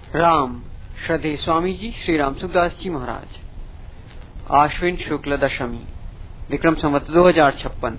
राम श्रद्धेय स्वामी जी श्री राम सुखदास जी महाराज। आश्विन शुक्ल दशमी, विक्रम संवत 2056,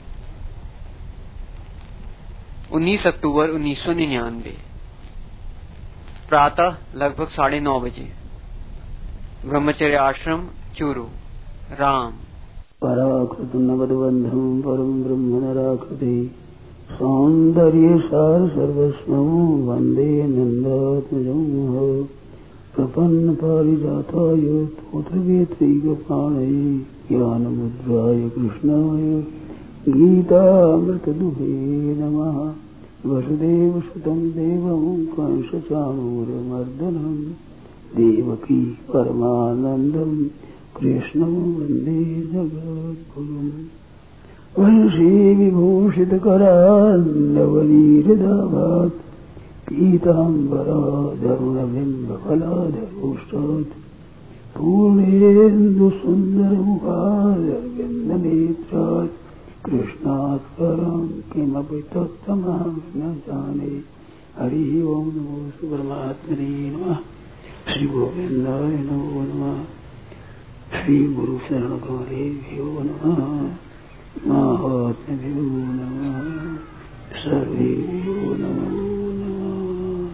19 अक्टूबर 1999। प्रातः लगभग 9:30 बजे, ब्रह्मचर्य आश्रम चूरू। राम। पराकृतं नवद्बन्धं परं ब्रह्म नराकृते सौन्दर्ये सार सर्वस्वं वन्दे नन्दात्मजं प्रपन्न पारिजाताय स्तोत्रवेत्रैकपाणये ज्ञानमुद्राय कृष्णाय गीतामृतदुहे नमः। वसुदेवसुतं देवं कंसचाणूरमर्दनं देवकी परमानन्दं कृष्णं वन्दे जगद्गुरुम्। वंशी विभूषितकरान्नवनीरदाभात् पीताम्बराधरुणबिम्बफलाधरोष्टात् पूर्णेन्दुसुन्दरमुखादरविन्दनेत्रात् कृष्णात् परं किमपि तत्त्वमहं न जाने। हरिः ओं। नमो परमात्मने नमः। श्रीगोविन्दाय नमो नमः। श्रीगुरुशरणकमलेभ्यो नमः। महात्म्यो नमः। सर्वेभ्यो नमो नमः।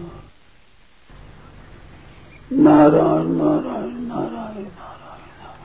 नारायण नारायण नारायण नारायण।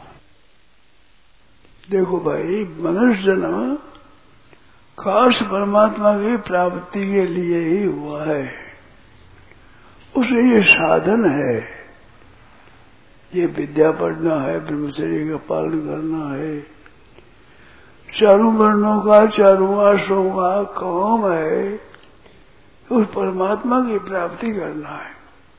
देखो भाई, मनुष्य जन्म खास परमात्मा की प्राप्ति के लिए ही हुआ है। उसे ये साधन है, ये विद्या पढ़ना है, ब्रह्मचर्य का पालन करना है, चारों वर्णों का, चारों आश्रमों का काम है, उस परमात्मा की प्राप्ति करना है।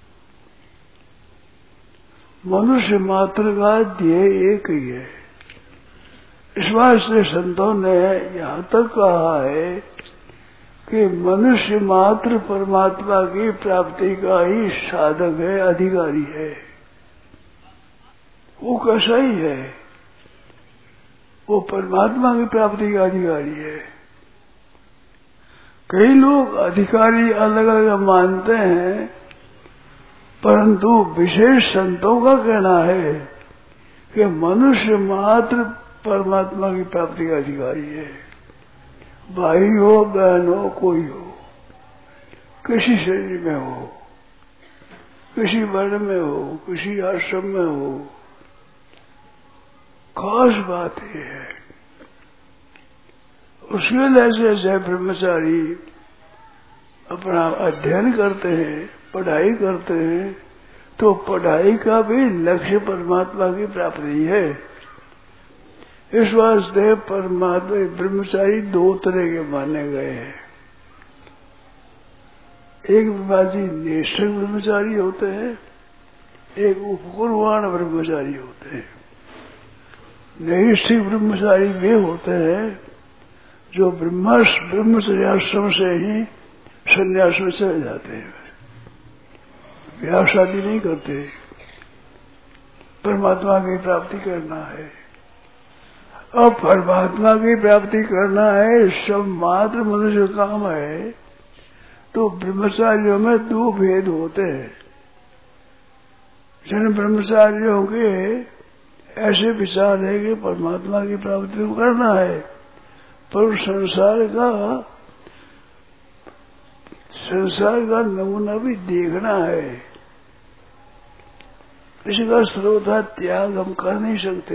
मनुष्य मात्र का ध्येय एक ही है। इस वास्ते संतों ने यहाँ तक कहा है कि मनुष्य मात्र परमात्मा की प्राप्ति का ही साधक है, अधिकारी है। वो कैसा ही है, वो परमात्मा की प्राप्ति का अधिकारी है। कई लोग अधिकारी अलग अलग मानते हैं, परंतु विशेष संतों का कहना है कि मनुष्य मात्र परमात्मा की प्राप्ति का अधिकारी है। भाई हो, बहन हो, कोई हो, किसी शरीर में हो, किसी वर्ण में हो, किसी आश्रम में हो, खास बात यह है। उसके लिए जैसे ब्रह्मचारी अपना अध्ययन करते हैं, पढ़ाई करते हैं, तो पढ़ाई का भी लक्ष्य परमात्मा की प्राप्ति है। इस वास्ते परमात्मा ब्रह्मचारी दो तरह के माने गए हैं। एक ब्रह्मचारी निष्ठक ब्रह्मचारी होते हैं, एक उपकुर्वाण ब्रह्मचारी होते हैं। नैष्ठिक ब्रह्मचारी वे होते हैं जो ब्रह्मचर्याश्रम से ही संन्यास में चले जाते हैं, ब्याह शादी नहीं करते। परमात्मा की प्राप्ति करना है। अब परमात्मा की प्राप्ति करना है, सब मात्र मनुष्य काम है। तो ब्रह्मचारियों में दो भेद होते हैं। जिन ब्रह्मचारियों के ऐसे विचार है कि परमात्मा की प्राप्ति को करना है, पर संसार का नमूना भी देखना है। इसका सर्वथा त्याग हम कर नहीं सकते।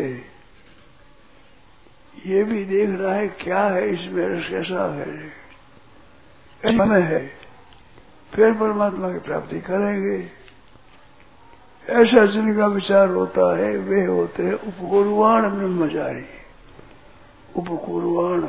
ये भी देखना है क्या है इसमें, कैसा है, में है, फिर परमात्मा की प्राप्ति करेंगे। ऐसा जिनका विचार होता है वे होते हैं उपकुर्वाण ब्रह्मचारी। उपकुर्वाण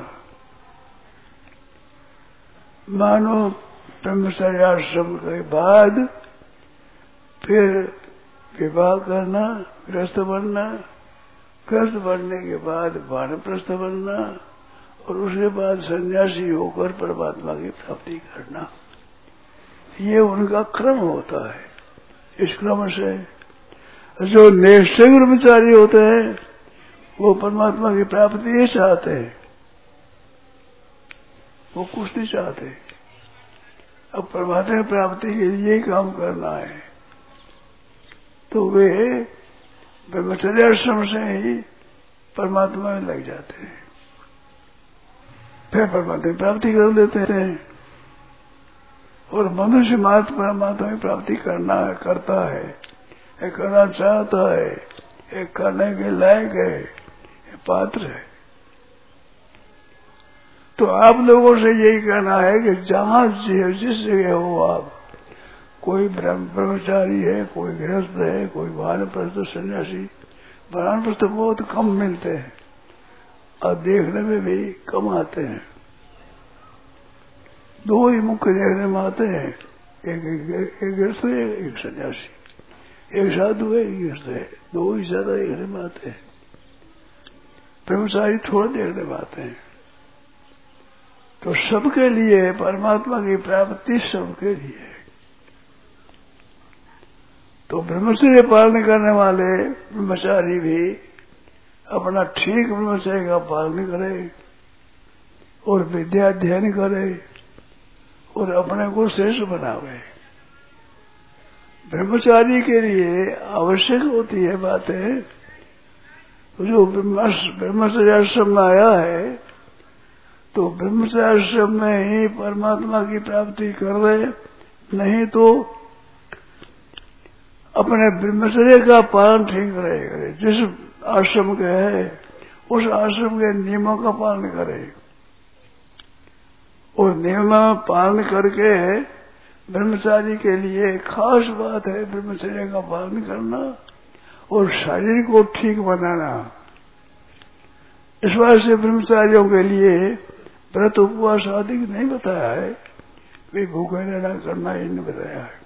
मानो ब्रह्मचर्याश्रम के बाद फिर विवाह करना, गृहस्थ बनना, गृहस्थ बनने के बाद वानप्रस्थ बनना, और उसके बाद सन्यासी होकर परमात्मा की प्राप्ति करना। ये उनका क्रम होता है। इस क्रम से जो निष्ठिक ब्रह्मचारी होते हैं वो परमात्मा की प्राप्ति ही चाहते हैं, वो कुछ नहीं चाहते। अब परमात्मा की प्राप्ति के लिए काम करना है। तो वे ब्रह्मचर्य आश्रम से ही परमात्मा में लग जाते हैं, फिर परमात्मा की प्राप्ति कर लेते हैं। और मनुष्य मात्र परमात्मा की प्राप्ति करता है, करना चाहता है, एक करने के लायक है, पात्र है। तो आप लोगों से यही कहना है कि जहां जिस जगह हो आप, कोई ब्रह्मचारी है, कोई गृहस्थ है, कोई वानप्रस्थ सन्यासी। वानप्रस्थ बहुत कम मिलते हैं और देखने में भी कम आते हैं। दो ही मुख्य देखने में आते हैं, एक गृहस्थ है, एक सन्यासी, एक साधु है, एक गृहस्थ है। दो ही ज्यादा देखने में आते हैं। ब्रह्मचारी थोड़ा देखने में आते हैं। तो सबके लिए परमात्मा की प्राप्ति सबके लिए। तो ब्रह्मचर्य पालन करने वाले ब्रह्मचारी भी अपना ठीक ब्रह्मचर्य का पालन करे और विद्या अध्ययन करे और अपने को श्रेष्ठ बनावे। ब्रह्मचारी के लिए आवश्यक होती है बातें। जो ब्रह्मचर्य आश्रम में आया है तो ब्रह्मचर्य आश्रम में ही परमात्मा की प्राप्ति कर रहे, नहीं तो अपने ब्रह्मचर्य का पालन ठीक करे। जिस आश्रम के है उस आश्रम के नियमों का पालन करे और नियम पालन करके ब्रह्मचारी के लिए खास बात है ब्रह्मचर्य का पालन करना और शरीर को ठीक बनाना। इस बात से ब्रह्मचारियों के लिए व्रत उपवास आदि नहीं बताया है, वे भूखे रहना करना ही नहीं बताया है,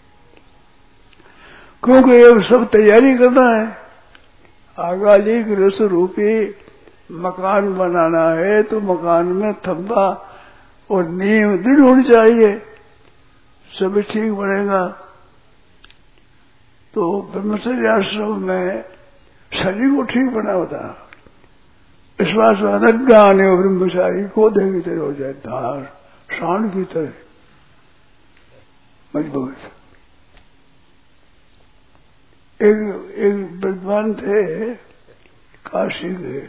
क्योंकि ये सब तैयारी करना है। अकालिक रस रूपी मकान बनाना है तो मकान में थंबा और नींव दृढ़ होनी चाहिए, सभी ठीक बनेगा। तो ब्रह्मचर्य आश्रम में शरीर को ठीक बना होता, विश्वास ज्ञान है ब्रह्मचारी को की तरह हो जाए, धार सांड की तरह मजबूत। एक विद्वान थे काशी के,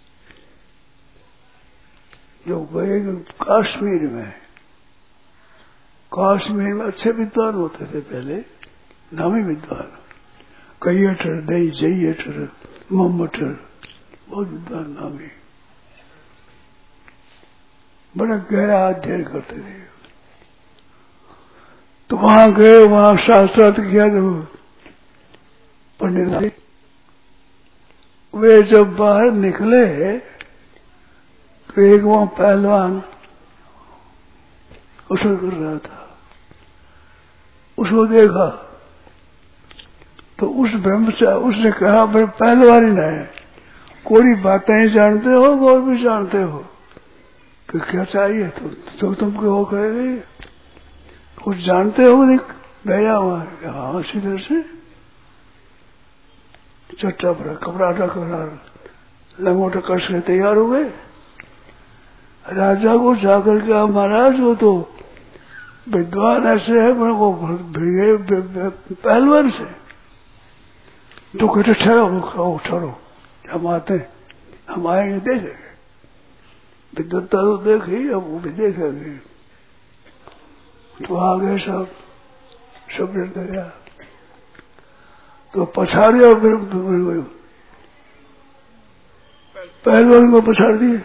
जो गए कश्मीर में अच्छे विद्वान होते थे पहले, नामी विद्वान, कई अठर दई जई अठर मोहम्मठर, बहुत विद्वान नामी, बड़ा गहरा अध्ययन करते थे। तो वहां गए, वहां शास्त्रार्थ किया। तो पंडित वे जब बाहर निकले तो एक वहां पहलवान उछल कर रहा था, उसको देखा तो उस ब्रह्मचारी उसने कहा, भाई पहलवानी न है, कोई बातें जानते हो और भी जानते हो कि क्या चाहिए तो तुम क्यों करेंगे, कुछ जानते हो? गया वहां, हाँ सीधे से चट्टा पर कपड़ा ढकना लंगोटा कस के तैयार हो गए। राजा को जाकर के, महाराज वो तो विद्वान ऐसे है, मेरे को पहलवान से तो कहते ठहरो, हम आते हैं, हम आएंगे देखेंगे, विद्वत्ता तो देखी, अब वो भी देखेंगे। तो आ गए सब डर गया, तो पछाड़िया, पहलवान को पछाड़ दिए।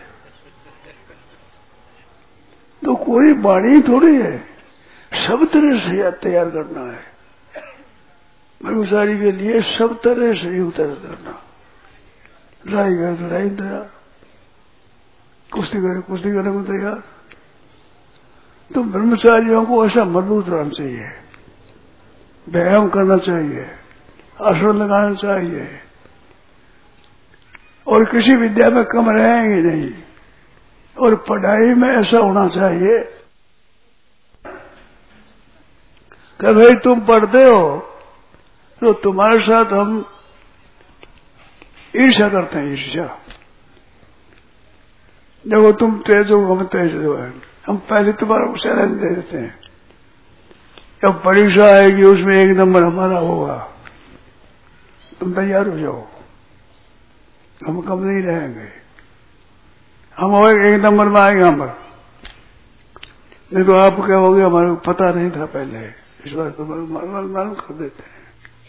तो कोई बाणी थोड़ी है, सब तरह से तैयार करना है ब्रह्मचारी के लिए, सब तरह से उतर करना। लड़ाई करे तो लड़ाई तैयार, कुश्ती करे कुश्ती करने को तैयार। तो ब्रह्मचारियों को ऐसा मजबूत रहना चाहिए, व्यायाम करना चाहिए, आसन लगाना चाहिए और किसी विद्या में कम रहेंगे नहीं। और पढ़ाई में ऐसा होना चाहिए कि भाई तुम पढ़ते हो तो तुम्हारे साथ हम ईर्ष्या करते हैं। ईर्ष्या, देखो तुम तेज हो, हम तेज हो, हम पहले तुम्हारा को चैलेंज दे देते हैं। जब परीक्षा आएगी उसमें एक नंबर हमारा होगा, तुम तैयार हो जाओ, हम कम नहीं रहेंगे, हम एक नंबर में आएंगे हम पर। नहीं तो आप क्या हो गया, हमारे को पता नहीं था पहले, इस बार तो मालूम कर देते हैं।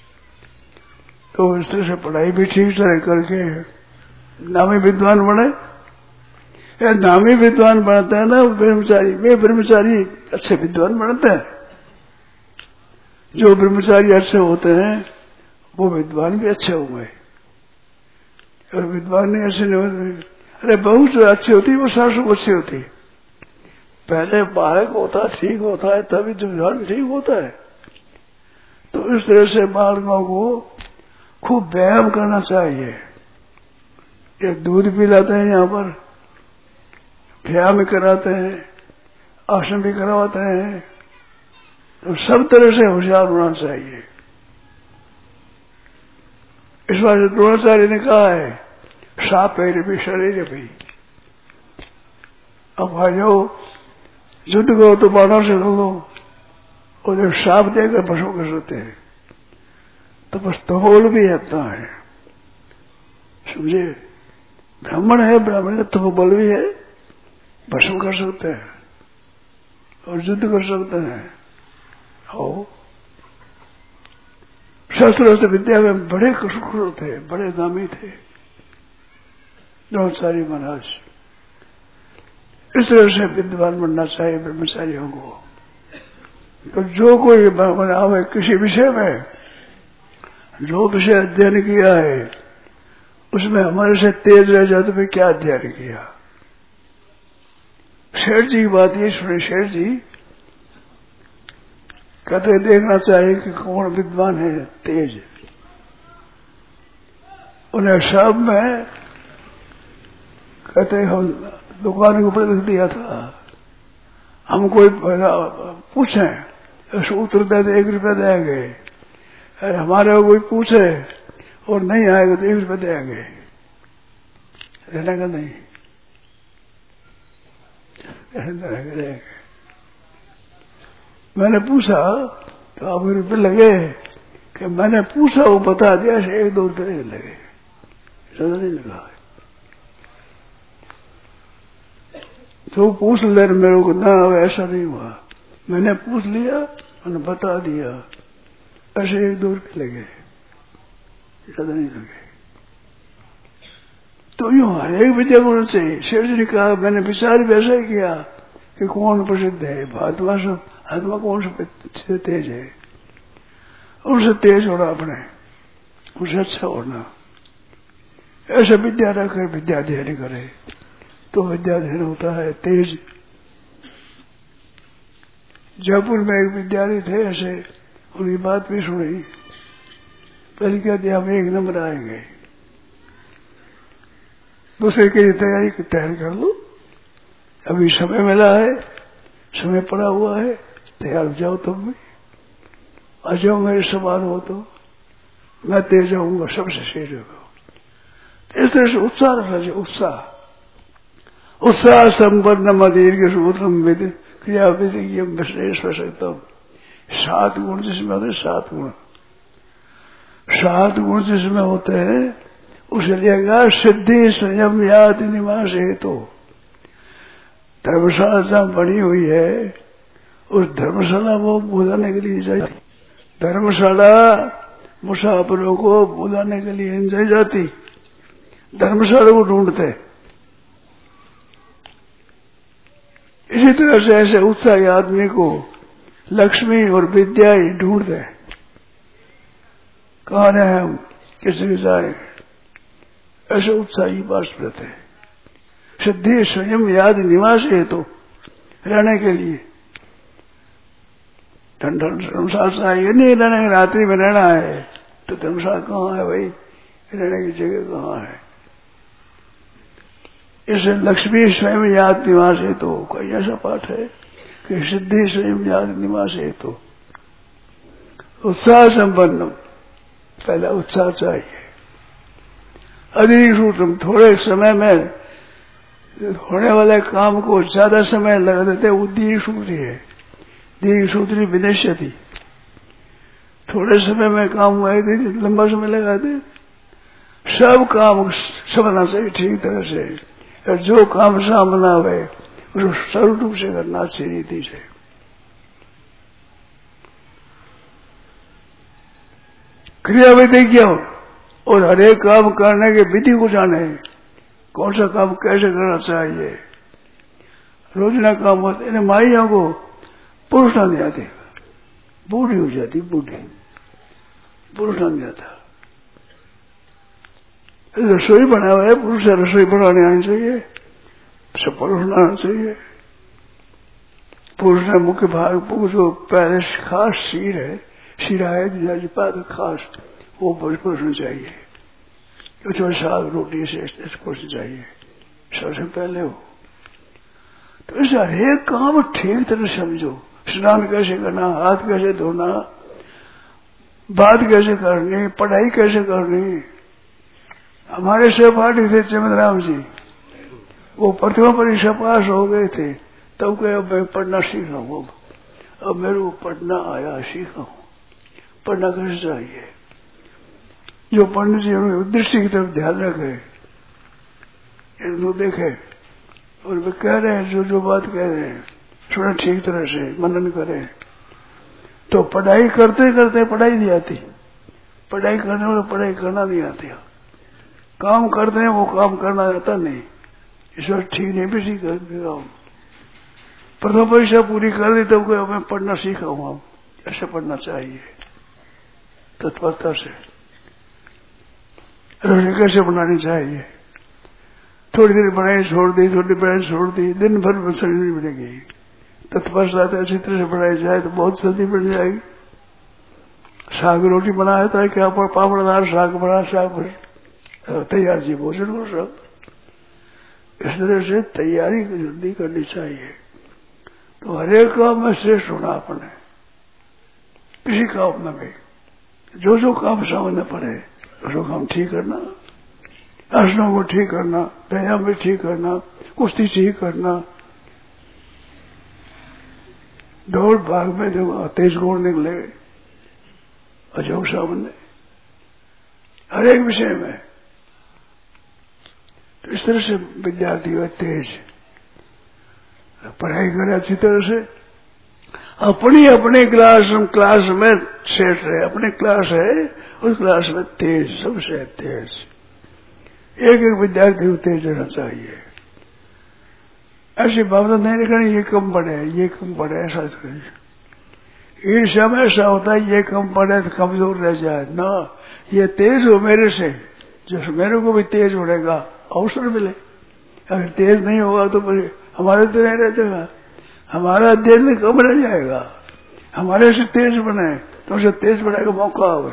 तो इस तरह से पढ़ाई भी ठीक तरह करके नामी विद्वान बने। नामी विद्वान बनता है ना ब्रह्मचारी, वे ब्रह्मचारी अच्छे विद्वान बनते हैं। जो ब्रह्मचारी अच्छे होते हैं वो विद्वान भी अच्छे होंगे, और विद्वान नहीं अच्छे नहीं होते। अरे बहुत जो अच्छी होती वो शास्त्र अच्छी होती, पहले बालक होता ठीक होता है तभी तो विद्वान ठीक होता है। तो इस तरह से बालकों को खूब व्यायाम करना चाहिए। ये दूध पिलाते हैं यहाँ पर, व्यायाम भी कराते हैं, आसन भी करवाते हैं, तो सब तरह से होशियार होना चाहिए। इस बार द्रोणाचार्य ने कहा है सापेर भी शरीर भी। अब भाइयों युद्ध करो तो बाणों से लो, और जब साप देकर भस्म कर सकते हैं तो बस तोल भी आता है, समझे। ब्राह्मण है, ब्राह्मण का तो बल भी है, भस्म कर सकते हैं और युद्ध कर सकते हैं। हो शस्त्र विद्या में बड़े कुशल थे, बड़े दामी थे द्रोणाचार्य महाराज। इस तरह से विद्वान बनना चाहिए ब्रह्मचारियों को। तो जो कोई बनावे किसी विषय में, जो विषय अध्ययन किया है उसमें हमारे से तेज रह जाए तो फिर क्या अध्ययन किया। शेठ जी की बात ये सुने, शेठ जी कहते देखना चाहिए कि कौन विद्वान है तेज। उन्हें सब में कहते हम दुकान के ऊपर लिख दिया था, हम कोई पूछे उसको उत्तर दे तो 1 रुपया देंगे, अरे हमारे कोई पूछे और नहीं आएगा तो 1 रुपया देंगे। रहने का नहीं, देंगे। मैंने पूछा तो अब रुपये लगे कि मैंने पूछा वो बता दिया, 1-2 रुपये लगे, ज्यादा नहीं लगा। तो पूछ ले मेरे को, ना ऐसा नहीं हुआ, मैंने पूछ लिया और बता दिया, ऐसे 1-2 रुपये लगे, ज्यादा नहीं लगे। तो यूं हर एक विद्या होना चाहिए। शेर जी ने कहा मैंने विचार भी ऐसा ही किया कि कौन प्रसिद्ध है, आत्मा से आत्मा कौन से तेज है, उनसे तेज होना, अपने उनसे अच्छा होना, ऐसा विद्या रखकर विद्या अध्ययन करे तो विद्या अध्ययन होता है तेज। जयपुर में एक विद्यार्थी थे ऐसे, उनकी बात भी सुनी, पहले क्या दिया हम 1 नंबर आएंगे, दूसरे की तैयारी कर लो, अभी समय मिला है, समय पड़ा हुआ है, तैयार हो जाओ तुम भी, आ जाओ मेरे समान हो तो मैं तेज जाऊंगा, सबसे शेष होगा। इस तरह से उत्साह रखना चाहिए, उत्साह संपन्न मदीर्घ सूत्रम विद क्रिया विधिज्ञम विश्लेष सकता। 7 गुण जिसमें होते, 7 गुण जिसमें होते हैं उसे लिएगा सिद्धि संयम याद निवास हेतु। धर्मशाला जहां बनी हुई है उस धर्मशाला को बुलाने के लिए जाती, धर्मशाला मुसाफिरों को बुलाने के लिए नहीं जाती, धर्मशाला को ढूंढते। इसी तरह से ऐसे उत्साही आदमी को लक्ष्मी और विद्या ही ढूंढते। कहाँ रहे हम, किसके जाए, ऐसे उत्साही बात रहते हैं। सिद्धि स्वयं याद निवास है तो रहने के लिए धर्मशाला चाहिए नहीं, रहने रात्रि में रहना है तो धर्मशाला कहाँ है भाई, रहने की जगह कहाँ है। इसे लक्ष्मी स्वयं याद निवास है तो कोई ऐसा पाठ है कि सिद्धि स्वयं याद निवास है तो उत्साह संपन्न, पहला उत्साह चाहिए। अधिक सूत्रम, थोड़े समय में होने वाले काम को ज्यादा समय लगा देते, वो दीर्घ सूत्री है, दीर्घ सूत्री विनश्यति। थोड़े समय में काम हुआ थे, लंबा समय लगाते। सब काम समझना चाहिए ठीक तरह से, और जो काम सामना हुए उसको सरल रूप से करना चाहिए, रीति से। क्रिया विधि क्या हो, और हरेक काम करने की विधि को जाने, कौन सा काम कैसे करना चाहिए। रोजना काम होता है, माइयों को पुरुष नहीं आते, बूढ़ी हो जाती, बूढ़ी पुरुष नहीं आता। रसोई बना हुआ है, पुरुष से रसोई बनाने आनी चाहिए, सब पुरुष आना चाहिए। पुरुष ने मुख्य भाग, जो पहले खास शीर है, शीरा है पाद खास, वो पुरुष चाहिए। उसमें साग रोटी से पुरुष चाहिए सबसे पहले हो। तो इस हरेक काम ठीक तरह समझो, स्नान कैसे करना, हाथ कैसे धोना, बात कैसे करनी, पढ़ाई कैसे करनी। हमारे सहपाठी थे चमनराम जी, वो प्रथमा परीक्षा पास हो गए थे, तब कहे अब मैं पढ़ना सीखा हूँ, अब मेरे को पढ़ना आया, सीखा हूँ। पढ़ना कैसे चाहिए, जो पढ़ने चाहिए दृष्टि की तरफ ध्यान रखे, इनको देखे, और वे कह रहे हैं जो बात कह रहे हैं सुने ठीक तरह से, मनन करें। तो पढ़ाई करते करते पढ़ाई नहीं आती, पढ़ाई करने वाले पढ़ाई करना नहीं आती, काम करते हैं वो काम करना आता नहीं। ईश्वर ठीक नहीं भी सीख प्रथम परीक्षा पूरी कर दी तब मैं पढ़ना सीखा हूँ, ऐसे पढ़ना चाहिए तत्परता से। रोटी कैसे बनानी चाहिए, थोड़ी देर बनाई छोड़ दी, थोड़ी देर बनाई छोड़ दी, दिन भर में शरीर नहीं बनेगी। तत्परता अच्छी तरह से बनाई जाए तो बहुत जल्दी बन जाएगी। साग रोटी बनाया था, क्या पापड़दार साग बना, साग तैयार जी भोजन हो सब। इस तरह से तैयारी जल्दी करनी चाहिए। तो हरेक काम में श्रेष्ठ होना अपने, किसी काम में भी जो काम सामने पड़े उसको काम ठीक करना, आसनों को ठीक करना, व्यायाम भी ठीक करना, कुश्ती ठीक करना, दौड़ भाग में जो तेज गुण निकले अजोग सामने, हर एक विषय में। तो इस तरह से विद्यार्थी हुए तेज, पढ़ाई करे अच्छी तरह से, अपने क्लास में सेट रहे, अपने क्लास है उस क्लास में तेज, सबसे तेज, एक विद्यार्थी को तेज रहना चाहिए। ऐसी भावना नहीं रखनी ये कम पढ़े, ये कम पढ़े, ऐसा ईर्ष्या में ऐसा होता है ये कम पढ़े तो कमजोर रह जाए ना, ये तेज हो मेरे से, जो मेरे को भी तेज बढ़ेगा, अवसर मिले। अगर तेज नहीं होगा तो हमारे तो नहीं रह जाएगा, हमारा अध्ययन में कम रह जाएगा। हमारे से तेज बने तो उसे तेज बढ़ाने का मौका हो।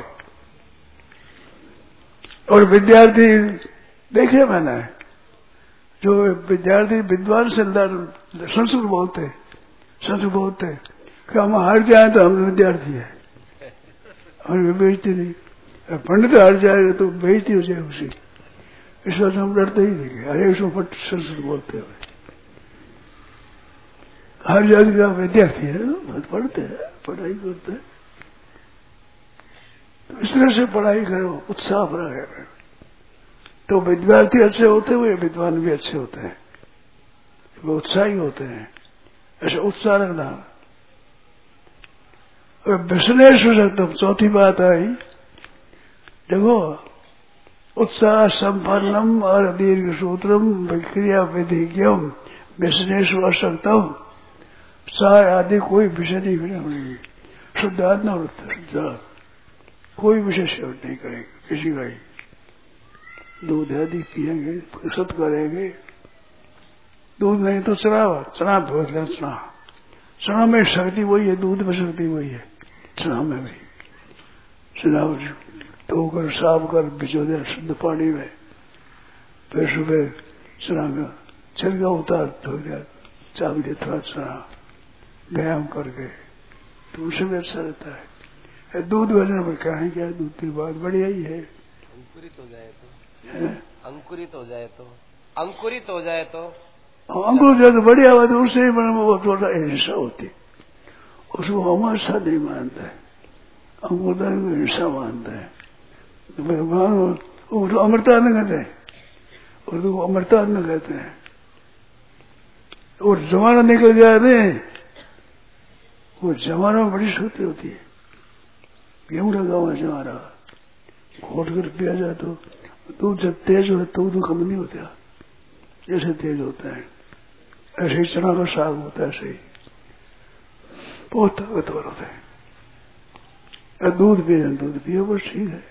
और विद्यार्थी देखे मैंने, जो विद्यार्थी विद्वान से संस्कृत बोलते कि हम हार जाए तो हम विद्यार्थी है, हमें बेइज्जती नहीं। पंडित हार जाएगा तो बेइज्जती हो जाए उसी, इस वजह हम डरते ही नहीं। हर एक सौ संस्कृत बोलते हुए हर जाति का विद्यार्थी है, बहुत पढ़ते हैं, पढ़ाई करते हैं। तो इस तरह से पढ़ाई करो, उत्साह रहे तो विद्यार्थी अच्छे होते हुए विद्वान भी अच्छे होते हैं, वो उत्साही होते हैं। ऐसे उत्साह रखना। और विश्लेष हो सकता, चौथी बात आई, देखो उत्साह संपन्नम और दीर्घ सूत्रम विक्रिया विधिज्ञम विश्लेष हो सकतम, सार आदि कोई विषय नहीं होगी, शुद्ध आत्मा शुद्ध, कोई विषय सेवन नहीं करेंगे किसी का ही। दूध आदि पिएंगे, सत करेंगे, दूध नहीं तो चना बहुत चना में शक्ति वही है, दूध में शक्ति वही है, चना में भी। चना धोकर साफ कर भिजो दे शुद्ध पानी में, फिर सुबह चना का छिलका उतार धो दिया, चाप दिया थोड़ा चना, व्यायाम करके तो उसे भी अच्छा रहता है। दूध वजन में क्या है, क्या दूध की बात बढ़िया ही है। अंकुरित हो जाए तो, अंकुरित हो जाए तो, अंकुरित हो जाए तो, अंकुर जाए तो बढ़िया बात है, उससे वो थोड़ा हिंसा होती, उसको हम अच्छा नहीं मानता है। अंकुरदान को हिंसा मानता है। तो भगवान वो तो अमरता न कहते हैं, उर्दू को अमरता न कहते हैं। और जमाना निकल जाए नहीं, वो जमाना में बड़ी शक्ति होती है। गेहूं का गाँव है हमारा, घोट कर पिया जाए तो दूध जब तेज हो तो कम नहीं होता, जैसे तेज होता है ऐसे ही चना का साग होता है, ऐसे ही बहुत ताकतवर होता है। दूध पिए बस ठीक है।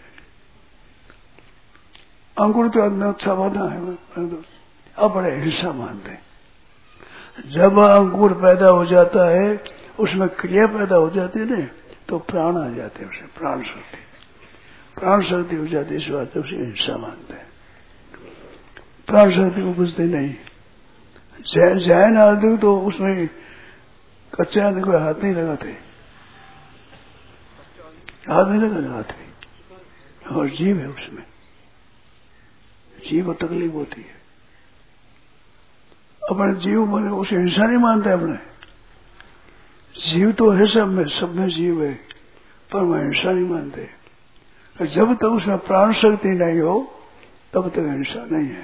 अंकुर तो अच्छा वादा है, अब बड़े हिस्सा मानते हैं। जब अंकुर पैदा हो जाता है उसमें क्रिया पैदा हो जाती है ना, तो प्राण आ जाते हैं, उसे प्राण शक्ति हो जाती है। इस बात उसे हिंसा मानते हैं। प्राण शक्ति को बुझते नहीं। जैन आदमी तो उसमें कच्चे आदमी को हाथ नहीं लगाते, हाथ नहीं लगाते। और जीव है उसमें, जीव को तकलीफ होती है। अपने जीव में उसे हिंसा नहीं मानते। अपने जीव तो है, सब में जीव है, पर मैं हिंसा नहीं मानते। जब तक उसमें प्राण शक्ति नहीं हो तब तक हिंसा नहीं है।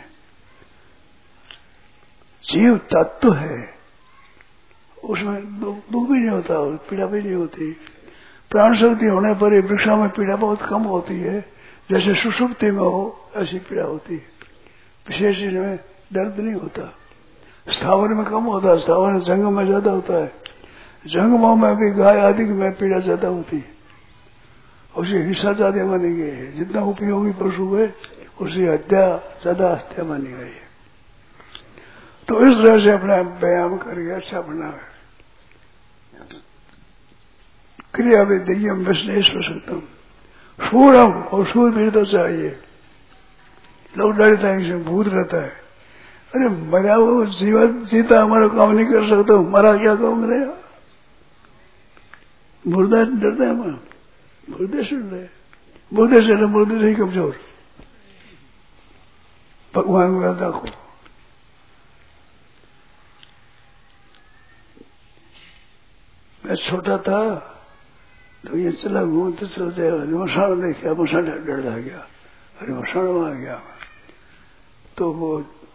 जीव तत्व है, उसमें दुख भी नहीं होता और पीड़ा भी नहीं होती। प्राण शक्ति होने पर वृक्षा में पीड़ा बहुत कम होती है, जैसे सुषुप्ति में हो ऐसी पीड़ा होती है। विशेष में दर्द नहीं होता। स्थावर में कम होता है, स्थावर में जंगम में ज्यादा होता है। जंगमों में भी गाय आदि में पीड़ा ज्यादा होती है, उसे हिंसा ज्यादा मानी गई है। जितना उपयोगी पशु है उसी हत्या ज्यादा हत्या मानी गई है। तो इस तरह से अपना व्यायाम करके अच्छा बनावे। क्रिया विद्यम विश्लेष सकतम सूरम और सूर तो चाहिए। लोग डरते हैं इसमें भूत रहता है। अरे मरा वो जीवन जीता हमारा काम नहीं कर सकता, मरा क्या काम करेगा? मुर्दा डरता है हमारा, मुर्दे से मुर्दे से ही कमजोर। भगवान को याद रखो। मैं छोटा था तो ये चला घूमते चलते मसान देखा, मसान डर लग गया। अरे मसान आ गया तो वो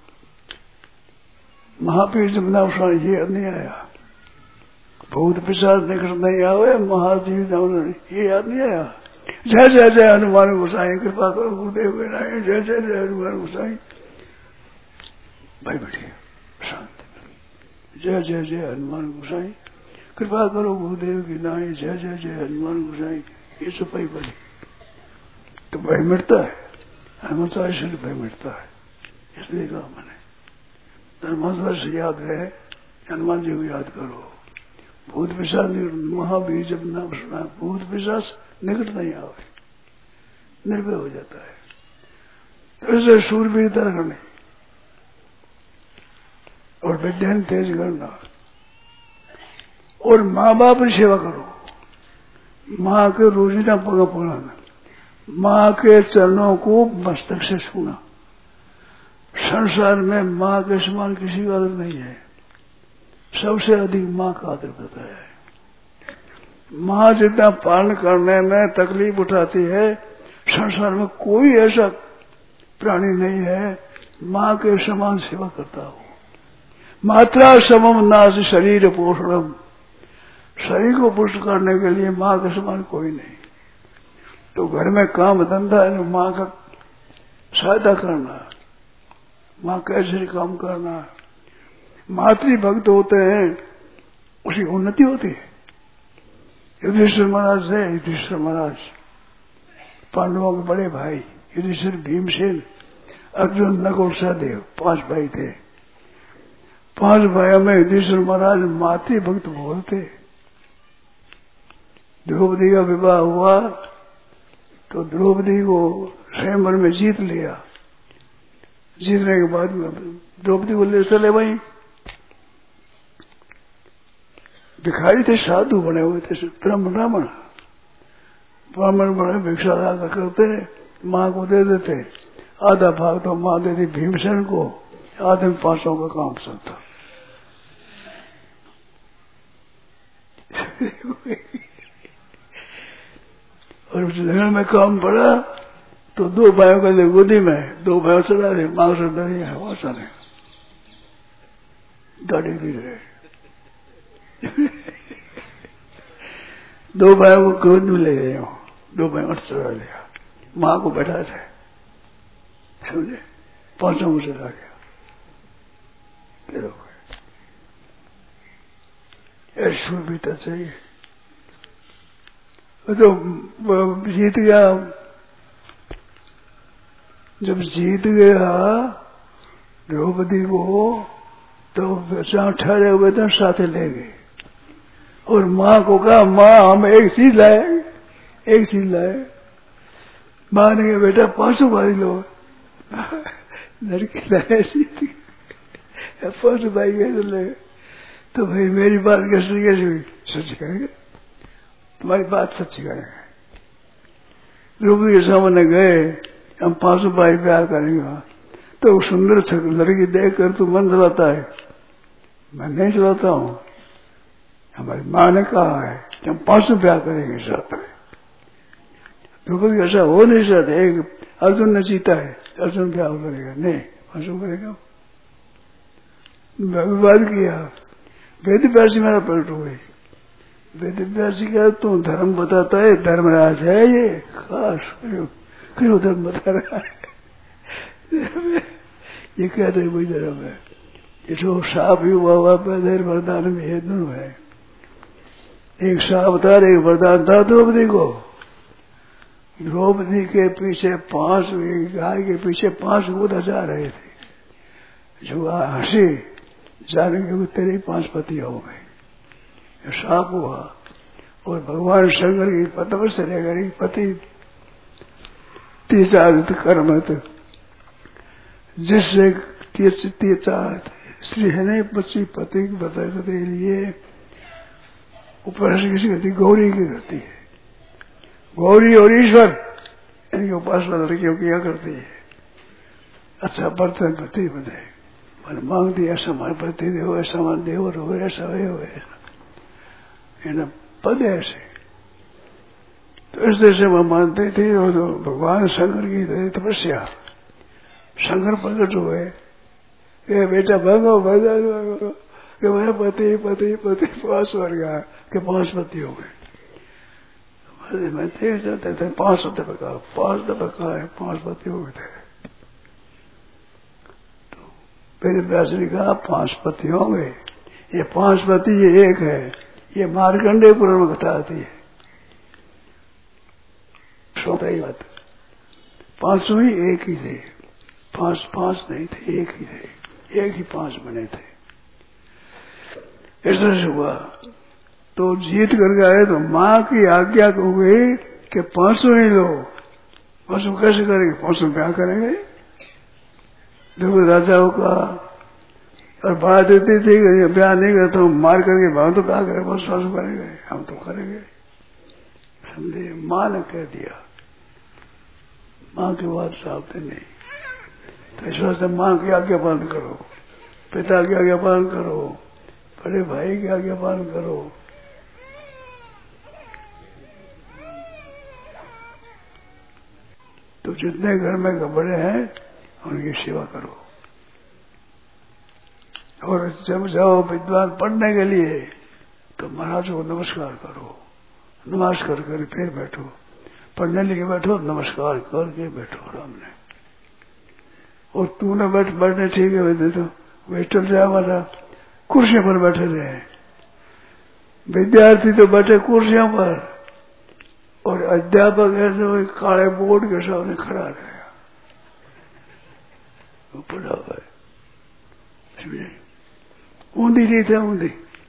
महापीर जब नाम ये नहीं आया, भूत पिशाच निकट नहीं आवे, महाजीव ये याद नहीं आया। जय जय जय हनुमान गोसाई, कृपा करो गुरुदेव के नाय। जय जय जय हनुमान गोसाई। भाई बैठिए शांत। जय जय जय हनुमान गोसाई, कृपा करो गुरुदेव की नाई। जय जय जय हनुमान गोसाई। ये चुपाई बड़ी तो भय मिटता है। हनुमान इसलिए भय मिटता है, इसलिए कहा मैंने धर्मात्मा से याद है, हनुमान जी को याद करो। भूत पिशाच महावीर जब नाम सुना, भूत पिशाच निकट नहीं आवे, निर्भय हो जाता है। तो इसे शूरवीरता करनी और विद्यान तेज करना और माँ बाप की सेवा करो। माँ के रोजीना पगा पड़ाना, माँ के चरणों को मस्तक से छूना। संसार में माँ के समान किसी का आदर नहीं है। सबसे अधिक माँ का आदर करता है। माँ जितना पालन करने में तकलीफ उठाती है, संसार में कोई ऐसा प्राणी नहीं है माँ के समान सेवा करता हो। मात्रा समम नाश शरीर पोषणम, शरीर को पुष्ट करने के लिए माँ के समान कोई नहीं। तो घर में काम धंधा है, माँ का सहायता करना, माँ कैसे काम करना। मातृ भक्त होते हैं उसकी उन्नति होती है। युधिष्ठिर महाराज है, युधिष्ठिर महाराज पांडवों के बड़े भाई, युधिष्ठिर, भीमसेन, अर्जुन, नकुल, सहदेव 5 भाई थे। 5 भाइयों में युधिष्ठिर महाराज मातृ भक्त बोलते। द्रौपदी का विवाह हुआ तो द्रौपदी को स्वयंवर में जीत लिया। जीतने के बाद में द्रौपदी को ले चले भाई। भिखारी थे, साधु बने हुए थे, ब्राह्मण बने, भिक्षा दान करते, माँ को दे देते। आधा भाग तो माँ देती भीमसेन को, आधे में 500 का काम चलता। और उस जंगल में काम पड़ा तो 2 भाइयों का गोदी में 2 भाइयों चला रहे, मांग से डरी हवा चले गाड़ी गिर रहे 2 भाइयों को गोद में ले गए, 2 भाइयों को चला लिया, माँ को बैठा थे, समझे, 5 में चला गया। ऐश्वर भी तो चाहिए। तो जीत गया, जब जीत गया द्रौपदी को तो जहाँ ठहरे हुए थे साथ ले गए और माँ को कहा माँ हम एक चीज लाए। माँ ने कहा बेटा 500 भाई लो। लड़की लाए 500 भाई कैसे ले? तो भाई मेरी बात कैसे हुई? सच कहेंगे, तुम्हारी बात सच करेंगे। द्रौपदी के सामने गए, हम 500 भाई प्यार करेंगे। तो सुंदर लड़की देख कर तू मन चलाता है, मैं नहीं चलाता हूँ। हमारी माँ ने कहा है कि हम 500 प्यार करेंगे साथ में। द्रौपदी ऐसा हो नहीं सकता। एक अर्जुन ने जीता है, अर्जुन प्यार करेगा नहीं, 500 करेगा। विवाद किया, वेद व्यास मेरा पलट हो गई। वेद व्यास का तू धर्म बताता है, धर्मराज है ये, खास क्यों धर्म बता रहा है? ये कहते हैं वही धर्म है। जो साप ही हुआ पैदा वरदान में है, दोनों है। एक साप था, एक वरदान था द्रौपदी को। द्रौपदी के पीछे 5 गाय के पीछे 5 गूदा जा रहे थे। जो हंसी जानेंगे तेरे 5 पति हो गए, साप हुआ। और भगवान शंकर की तपस्या करी, पति 3-4 कर्म जिससे 3-4 स्त्री है नहीं 25 पति की बताते लिए ऊपर से किसी गति गौरी की गति है। गौरी और ईश्वर इनकी उपासना लड़कियों किया करती है। अच्छा बर्तन पति बने, मन मांगती ऐसा हमारे पति देव, ऐसा हमारे देवर हो, ऐसा हो पद ऐसे। तो इस तरह से वह मानते थे। और तो भगवान शंकर की तपस्या, शंकर प्रकट हुए, ये बेटा भागो कि मेरा पति पति पति 5 हो गया कि 5 पति हो गए। मैं देख जाते थे 5 दफे कहा, 5 दफे कहा है 5 पति हो गए थे। तो मेरे व्यास ने कहा 5 पति होंगे, ये 5 पति ये एक है। ये मार्कंडेय पुराण में बताती है, सोता ही बात। 500 ही एक ही थे, 5 नहीं थे, एक ही थे, एक ही 5 बने थे। इस तरह से हुआ। तो जीत कर गए तो माँ की आज्ञा हो गई कि 500 ही लो। 500 कैसे करेंगे? 500 ब्याह करेंगे। देखो राजाओं का और बात देती थी कि ब्याह नहीं करता तो मार करके भाव तो क्या करें, 500 करेंगे, हम तो करेंगे। समझे? माँ ने कह दिया, माँ की बात सालते नहीं। तो इस वजह से माँ की आज्ञा पालन करो, पिता की आज्ञा पालन करो, बड़े भाई की आज्ञा पालन करो। तो जितने घर में बड़े हैं उनकी सेवा करो। और जब जाओ विद्वान पढ़ने के लिए तो महाराज को नमस्कार करो, नमस्कार कर फिर बैठो। पढ़ने लेके बैठो, नमस्कार करके बैठो आराम ने। और तू न बैठने ठीक है वैसे तो बैठल जाए, हमारा कुर्सियों पर बैठे रहे। विद्यार्थी तो बैठे कुर्सियों पर और अध्यापक है तो काले बोर्ड के सामने खड़ा रहेगा, वो पढ़ा हुआ है। ऊंधी रीत है, ऊंधी।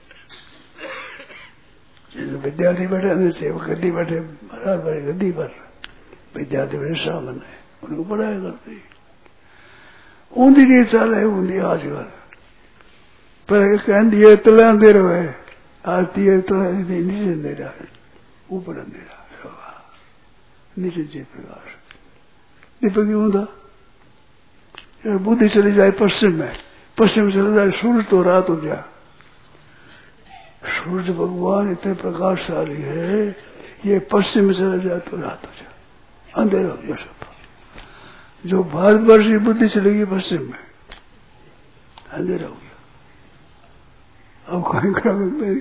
विद्यार्थी बैठे नीचे, वो गद्दी बैठे, महाराज बैठे गद्दी पर, विद्यार्थी बैठे सामने, उनको पढ़ाया करते। ऊंधी रीत चाल है, ऊंधी आजकल। पर कहते ये तला अंधेरा है, आज ये तो नीचे अंधेरा है, ऊपर अंधेरा, नीचे जय प्रकाश। दीपक क्यों था? यार बुद्धि चली जाए पश्चिम में, पश्चिम चले जाए सूरज तो रात हो गया। सूरज भगवान इतने प्रकाशशाली है, ये पश्चिम में चला जाए तो रात हो जाए, अंधेरा हो गया सब। जो भारतवर्ष की बुद्धि चलेगी पश्चिम में, अंधेरा हो गया। अब कहीं मेरी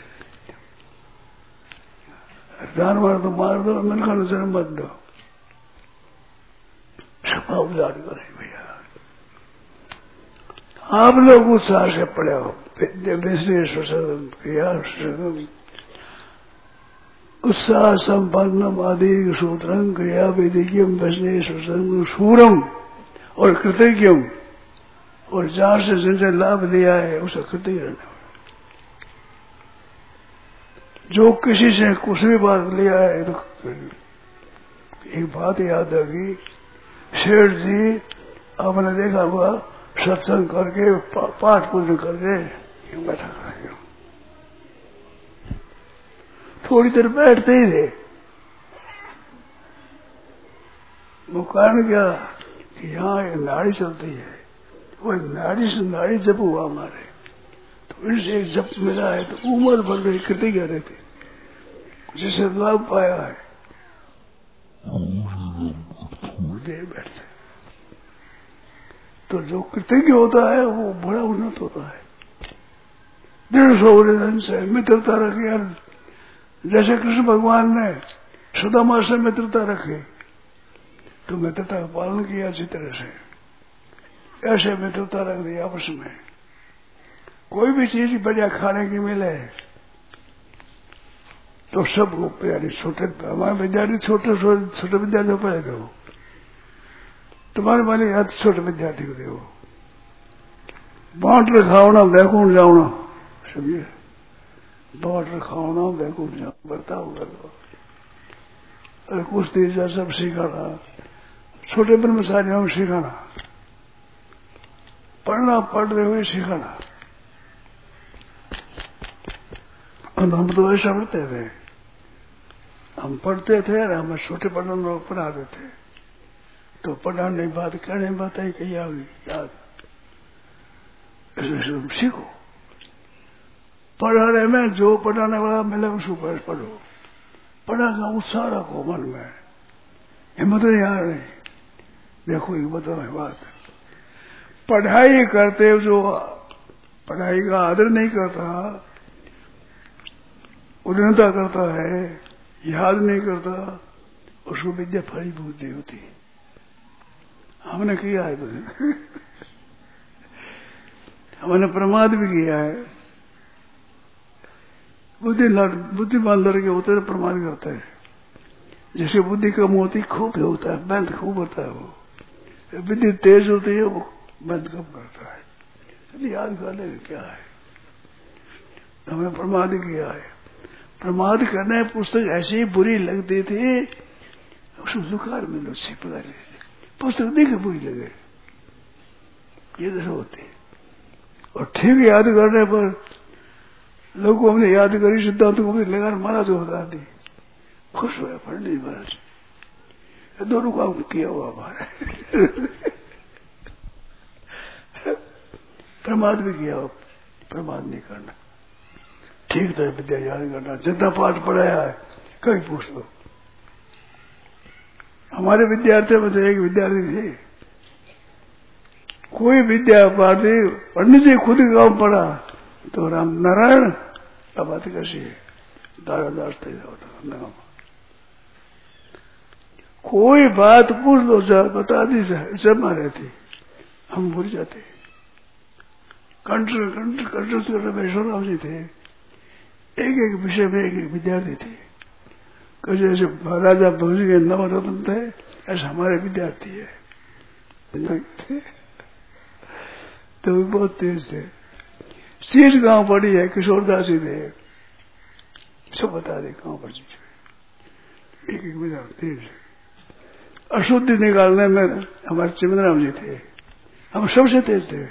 जानवर तो मार दो, मैंने कहा जन्म मत दो, सफा उजाड़ करें भैया। आप लोग उत्साह से पड़े हो, उत्साह संपन्नम आदि सूत्रम क्रिया वेदिकम वैष्णव सूरम और कृतज्ञम, और जहां से जिनसे लाभ लिया है उसे कृतज्ञ रहना। जो किसी से कुछ भी बात लिया है तो एक बात याद होगी, शेठ जी आपने देखा हुआ सत्संग करके पाठ पूजन करके बैठा करेंगे, थोड़ी देर बैठते ही थे। वो कारण क्या कि यहाँ एक नाड़ी चलती है, वो नाड़ी से नाड़ी जप हुआ हमारे, तो इनसे एक जप मिला है तो उम्र भर रही कृतज्ञ रहती, जिसे लाभ पाया है देर बैठते। तो जो कृतज्ञ होता है वो बड़ा उन्नत होता है। 150 दिन से मित्रता रखी, जैसे कृष्ण भगवान ने सुदामा से मित्रता रखी तो मित्रता का पालन किया अच्छी तरह से, ऐसे मित्रता रख दी आपस में। कोई भी चीज बढ़िया खाने की मिले तो सबको प्यारी, छोटे हमारे विद्यार्थी छोटे विद्यार्थियों पर दो, तुम्हारे वाले याद छोटे विद्यार्थी को दो, बांट खाओना बैकुंठ जाओना, समझिए, बांट खाओना बैकुंठ जाओ, बर्ताव करो। अरे कुछ तीजा सब सिखाना, छोटे ब्रह्मचारियों में सिखाना, पढ़ना पढ़ते हुए सिखाना। हम तो ऐसा पढ़ते थे, हम पढ़ते थे और हमें छोटे पढ़ने लोग पढ़ाते थे, तो पढ़ाने की बात कहने की बात है कही आओगी याद, ऐसे सीखो। पढ़ाने में जो पढ़ाने वाला मिले उसको पढ़ो, पढ़ा का उत्साह रखो मन में, हिम्मत नहीं आ रही। देखो ये बताओ बात, पढ़ाई करते जो पढ़ाई का आदर नहीं करता, उन्नता करता है, याद नहीं करता, उसको विद्या फलीभूत नहीं होती। हमने किया है हमने प्रमाद भी किया है। बुद्धिमान लड़के होते हैं प्रमाद करते हैं, जैसे बुद्धि कम होती खूब होता है, बंद खूब होता है, वो बुद्धि तेज होती है वो बंद कम करता है। याद करने क्या है, हमने प्रमाद किया है। प्रमाद करने पुस्तक ऐसी बुरी लगती थी, उसको दुकान में लो छिपा ले, पुस्तक देखे बुरी लगे, ये दशा होती। और ठीक याद करने पर लोगों हमने याद करी, सिद्धांत को भी लगा मारा जो बता दी, खुश हुए पंडित महाराज, दोनों काम किया हुआ हमारे प्रमाद भी किया, प्रमाद नहीं करना, ठीक तरह विद्या याद करना। जितना पाठ पढ़ाया है कहीं पूछ लो। हमारे विद्यार्थियों में तो एक विद्यार्थी थे, कोई विद्या पाठी पंडित जी खुद गांव पढ़ा तो राम नारायण का बात कैसी है, दारादास थे होता, कोई बात पूछ लो बता दी जब मारे थी, हम भूल जाते। कंठ रमेश्वरराव जी थे, एक एक विषय में एक एक विद्यार्थी थे। जैसे राजा भगत के नवरत्न थे, ऐसे हमारे विद्यार्थी है, तो भी बहुत तेज थे। सीट गांव पड़ी है, किशोरदास जी थे, सब बता दे गांव पर एक एक विद्यार्थी तेज। अशुद्धि निकालने में हमारे चिमनराम जी थे, हम सबसे तेज थे।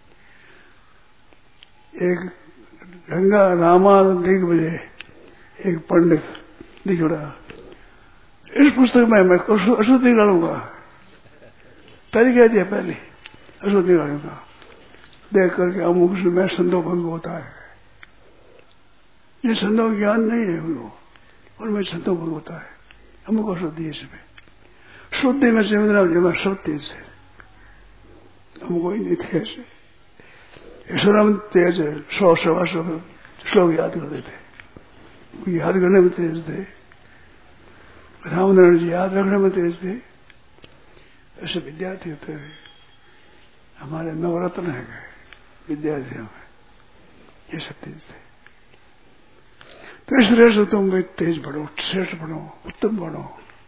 एक गंगा रामा दिग बजे एक पंडित निकला, इस पुस्तक में मैं अशुद्ध निकालूंगा, पहले कह दिया, पहले अशुद्ध निकालूंगा, देख करके अमुक में संदोह भंग होता है। ये संदोह ज्ञान नहीं है, उनमें छतोपन होता है। हमको शुद्धि इसमें, शुद्धि में जमा सब तेज है, हमको ही नहीं थे ऐसे। ईश्वर हम तेज है, 100 श्लोक याद कर देते, याद करने में तेज थे, रामनारायण जी याद रखने में तेज थे। ऐसे विद्यार्थी होते हुए हमारे नवरत्न है गए विद्यार्थियों में, ये सब तेज थे। तो इस तरह से तुम भी तेज बढ़ो, श्रेष्ठ बढ़ो, उत्तम बढ़ो।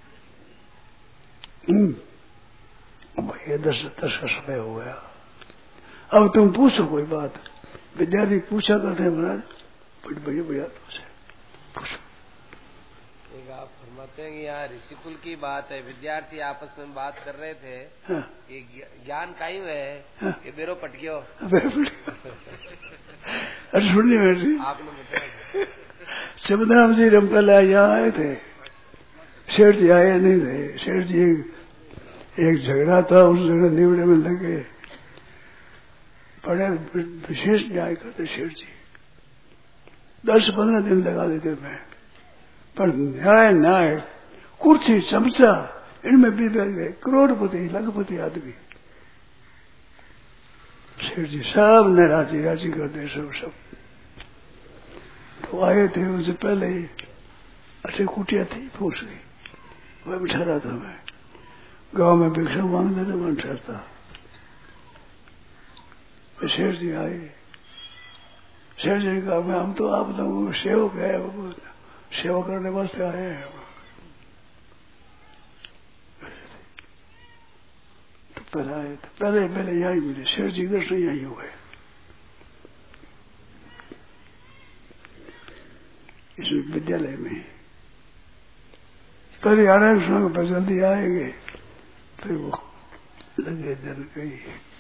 अब ये 10 का समय हो गया। अब तुम पूछो कोई बात। विद्यार्थी पूछा करते हैं महाराज, बड़ी बढ़िया पूछे, पूछो। एक आप फरमाते हैं कि यहाँ ऋषिकुल की बात है, विद्यार्थी आपस में बात कर रहे थे। हाँ। ये ज्ञान का ही है। हाँ। ये बेरो पटकियो। अरे सुनिए मेरे जी, आपने बताया शबदाम जी रमकल यहाँ आए थे, शेठ जी आए नहीं थे। शेठ जी एक झगड़ा था, उस झगड़े निवड़े में लगे, बड़े विशेष न्याय करते शेठ जी, 10-15 दिन लगा देते मैं, पर न्याय कुर्सी चमचा इनमें भी बैठ गए करोड़पति लखपति आदमी। शेठ जी सब ने राजी करते सब। तो आए थे, उनसे पहले ही अच्छी कुटिया थी फूस गई, वह बिठा रहा था। मैं गांव में भिक्षा मांगते थे, मन ठहरता। शेठ जी आए, शेठ जी ने कहा मैं हम तो आप लोगों सेवक है, सेवा करने वास्ते आए हैं। तो पहले आए थे, पहले यही मिले, शेठ जी दर्शन यही हुए। इस विद्यालय में पहले आ रहे हैं, पर जल्दी आएंगे, फिर वो लगे दिन गई।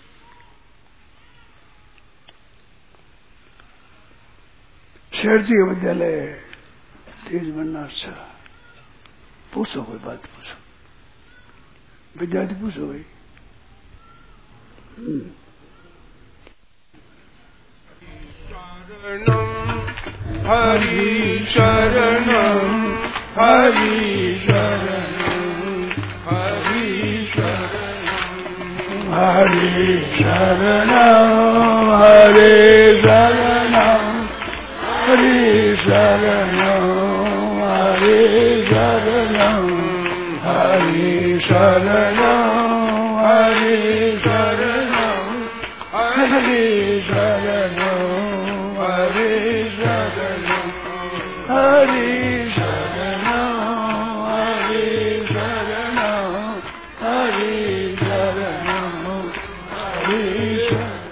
शेठ जी का विद्यालय तेज बनना अच्छा। पूछो कोई बात, पूछो विद्यार्थी, पूछो भाई। हरि शरणम हरि शरणम हरि शरणम हरि शरणम हरि शरणम हरि शरणम हरि शरणम हरि शरणम हरि शरणम हरि शरणम हरि शरणम हरि शरणम हरि शरणम हरि शरणम हरि शरणम।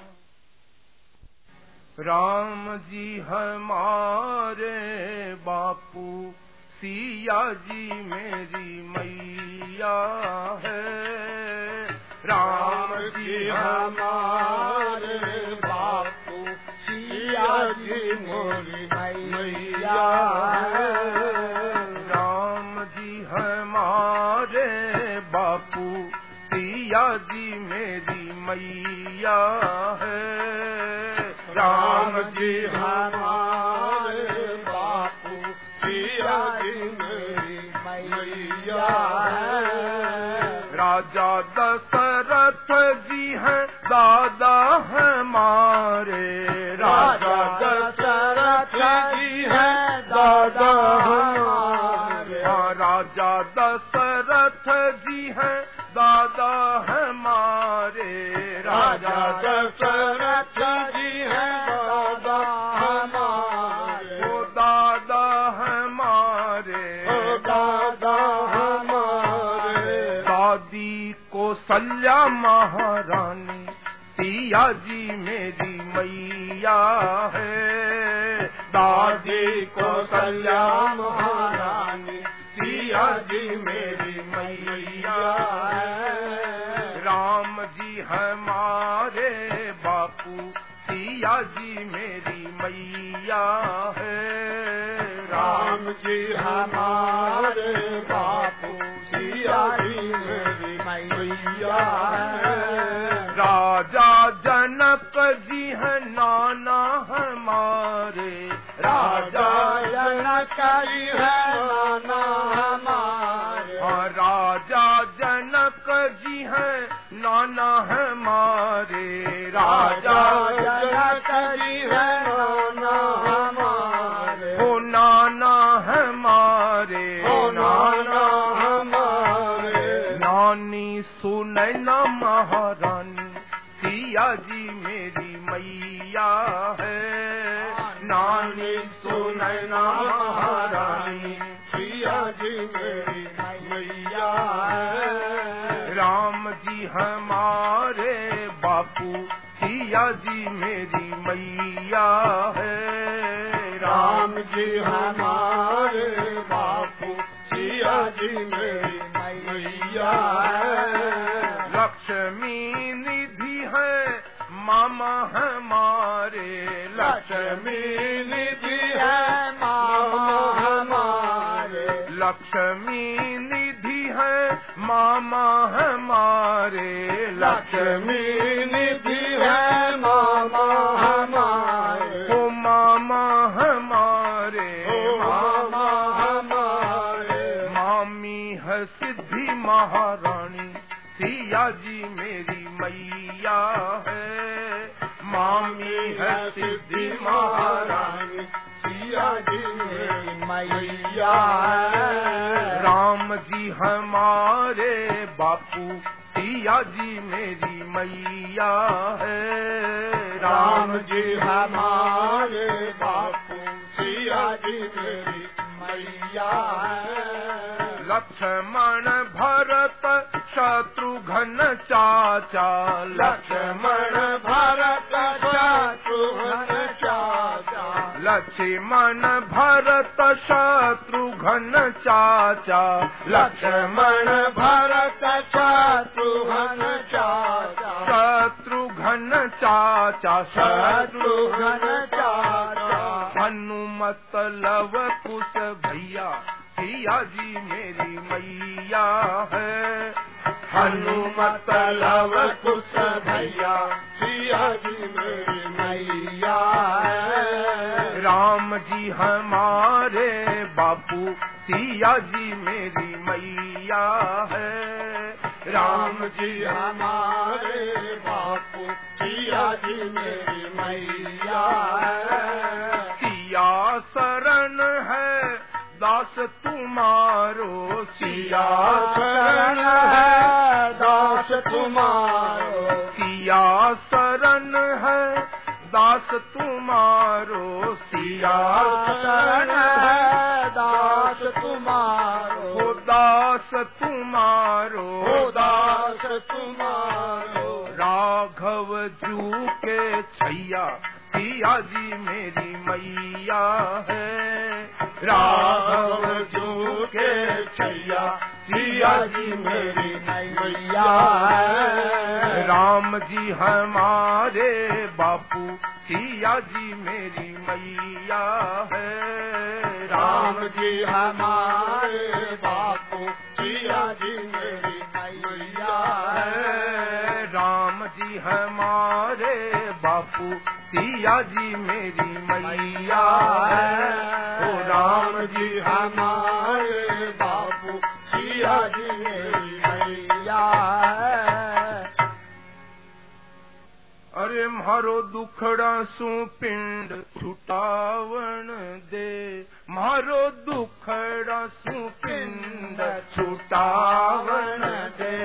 राम जी हमारे बापू, सिया जी मेरी मैया है। राम जी हमारे बापू, सिया जी मेरी मैया है। राम जी हमारे बापू, सिया जी मेरी मैया है। राम जी हमारे बापू, सिया जी मेरी मैया है। राजा दशरथ जी हैं दादा हमारे। राजा दशरथ जी हैं दादा हमारे। राजा दशरथ जी हैं दादा हमारे। राजा दशरथ जी हैं दादा हमारे। वो दादा हमारे, वो दादा हमारे। दादी कौशल्या महारानी, सिया जी मेरी मैया है। दादी कौशल्या महारानी, सिया जी मेरी मैया है। राम जी हमारे बापू, सिया जी मेरी मैया है। राम जी हमारे बापू, सिया जी मेरी मैया है। राजा जनक जी हैं नाना हमारे। राजा जनक जी हैं राजा जनक जी हैं नाना है मारे, राजा जनक जी हैं नाना हमारे, हो नाना है मारे, हो नाना हमारे। नानी सुनैना महारानी सिया जी मेरी मैया है, नानी सुनैना महारानी सिया जी मेरी मैया है। राम जी हमारे बापू सिया जी मेरी मैया है, राम जी हमारे बापू सिया जी मेरी मैया है। लक्ष्मी निधि है मामा हमारे, लक्ष्मी निधि है मामा हमारे, लक्ष्मी निधि है मामा हमारे, लक्ष्मी निधि है मामा हमारे, हो मामा हमारे, हो मामा हमारे। मामी है सिद्धि महारानी सिया जी मेरी मैया है, मामी है सिद्धि महारानी सिया जी मेरी मैया है। राम जी हमारे बापू सिया जी मेरी मैया है, राम जी हमारे बापू सिया जी मेरी मैया है। लक्ष्मण भरत शत्रुघ्न चाचा, लक्ष्मण भरत शत्रुघ्न चाचा, लक्ष्मण भरत शत्रुघ्न चाचा, लक्ष्मण भरत शत्रुघ्न चाचा, शत्रुघ्न चाचा, शत्रुघ्न चाचा। हनुमत लव कुश भैया सिया जी मेरी मैया है, हनुमत लव कुश भैया सिया जी मेरी मैया है। राम जी हमारे बापू सिया जी मेरी मैया है, राम जी हमारे बापू सिया जी मेरी मैया है। सिया शरण है दास तुम्हारो, सिया शरण है दास तुम्हारो, सिया शरण है दास तुम्हारो, सिया शरण है दास तुम्हारो, हो दास तुम्हारो, हो दास तुम्हारो। राघव जू के छैया सिया जी मेरी मैया है, राघव जू के छैया सिया जी मेरी मैया है। राम जी हमारे बापू सिया जी मेरी मैया है, राम जी हमारे बापू सिया जी मेरी मैया है। राम जी हमारे बापू सिया जी मेरी मैया है, ओ राम जी हमारे बापू सिया जी मेरी मैया है। अरे मारो दुखड़ा सु पिंड छुटावण दे, मारो दुखड़ा सु पिंड छुटावण दे,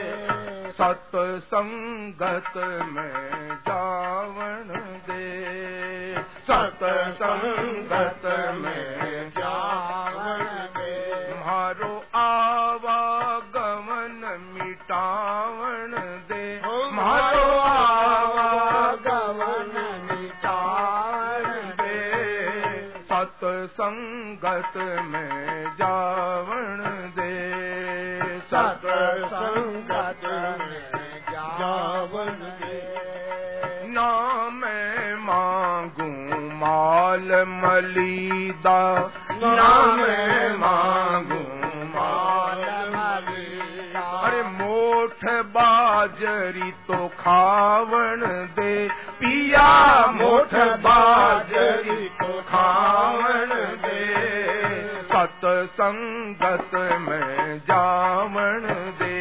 सतसंगत में जावण दे, सतसंगत में जावण दे। मारो आवागमन मिटावण दे, मारो आवागमन मिटावण दे, सतसंगत में जावण दे, सतसंगत में जावण दे। ना मैं मांगू माल मलीदा, ना मैं मांगू माल मलीदा, अरे मोठ बाजरी तो खावण दे, पिया मोठ बाजरी तो खावण दे, सत सतसंगत में जावण दे,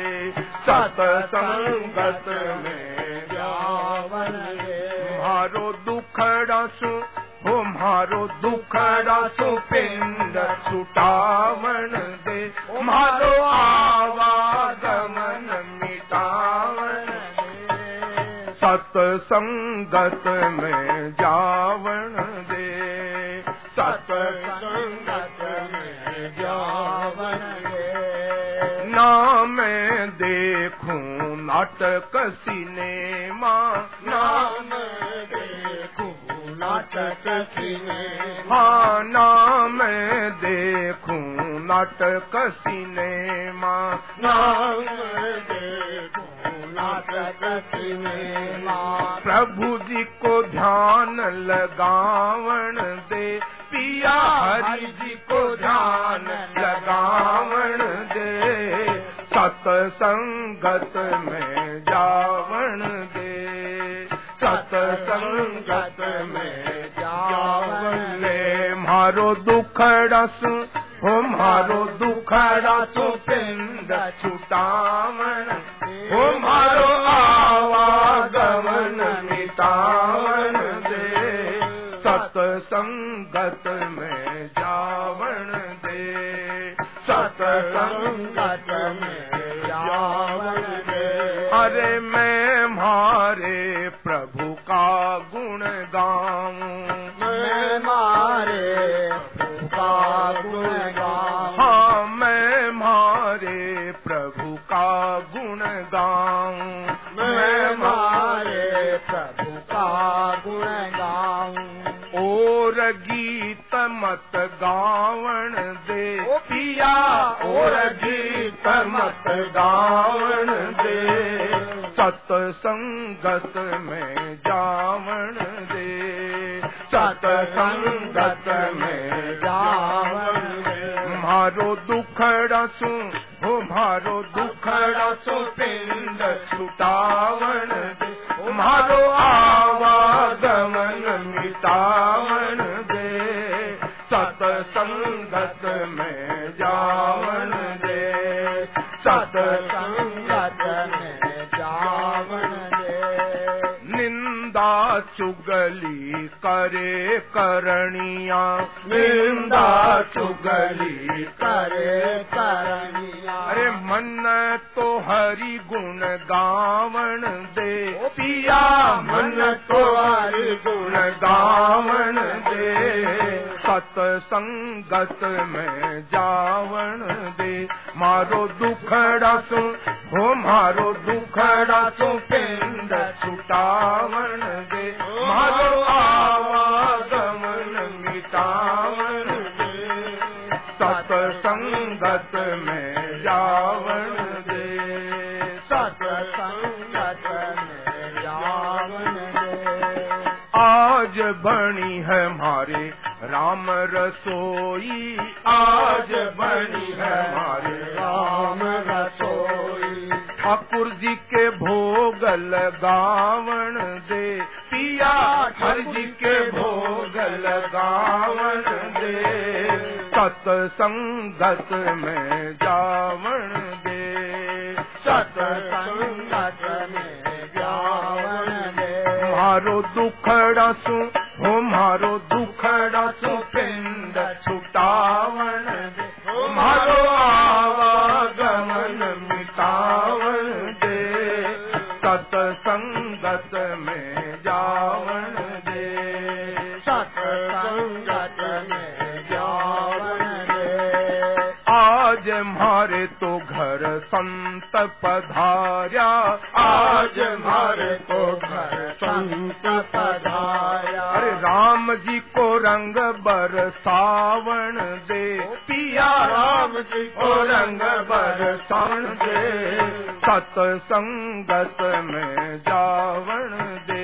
सतसंगत में जावण दे। मारो दुखड़ा सु हो मारो दुखड़ा सु पिंड छुटावण दे, मारो आवागमन मिटावण दे। सतसंगत में जावण दे, सतसंगत में जावण दे। ना मैं देखूं नाटक सिनेमा, ना मैं देखूं नाटक सिनेमा, हाँ ना मैं देखूं नाटक सिनेमा, ना मैं देखूं नाटक सिनेमा। प्रभु जी को ध्यान लगावण दे, पिया हरि जी को ध्यान लगावण दे। सतसंगत में जावण दे, सतसंगत में जावण दे। मारो दुखड़ा सु हो मारो दुखड़ा सु पिंड छुटावण, हो मारो आवागमन मिटावण दे। सतसंगत में जावण दे, सतसंगत में जावण दे। अरे मैं मारे प्रभु का गुण गाऊं, मैं मारे प्रभु का गुण गाऊं, हाँ मैं मारे प्रभु का गुण गाऊं, मैं मारे प्रभु का गुण गाऊं। और गीत मत गावण दे, पिया और गीत मत गावण दे। सतसंगत में जावण दे, सतसंगत में जावण दे। मारो दुखड़ा सु हो मारो दुखड़ा सु पिंड छुटावण दे, मारो आवागमन मिटावण दे। सतसंगत में जावण दे, सतसंगत में जावण दे। निंदा चुगली करे करनिया, निंदा चुगली करे करनिया। अरे मन तो हरि गुण गावण दे, पिया मन तो हरि गुण गावण दे। सतसंगत में जावण दे, मारो दुखड़ा सु हो मारो दुखड़ा सु पिंड छुटावण दे, मारो आवागमन मिटावण दे। सतसंगत में जावण दे, सतसंगत में जावण दे। आज बनी है हमारे राम रसोई, आज बनी है हमारे राम रसोई। ठाकुर जी के भोग लगावण दे, पिया हर जी के भोग लगावण दे। सतसंगत में जावण दे, सतसंगत में जावण दे। मारो दुखड़ा सु हो मारो दुखड़ा सु पिंड छुटावण दे, मारो आवागमन मिटावण दे। सतसंगत में जावण दे, सतसंगत में जावण दे। आज मारे तो घर संत पधार्या, आज मारे तो घर संत पधार्या। अरे राम जी को रंग बरसावण दे, पिया राम जी को रंग बरसावण दे। सतसंगत में जावण दे,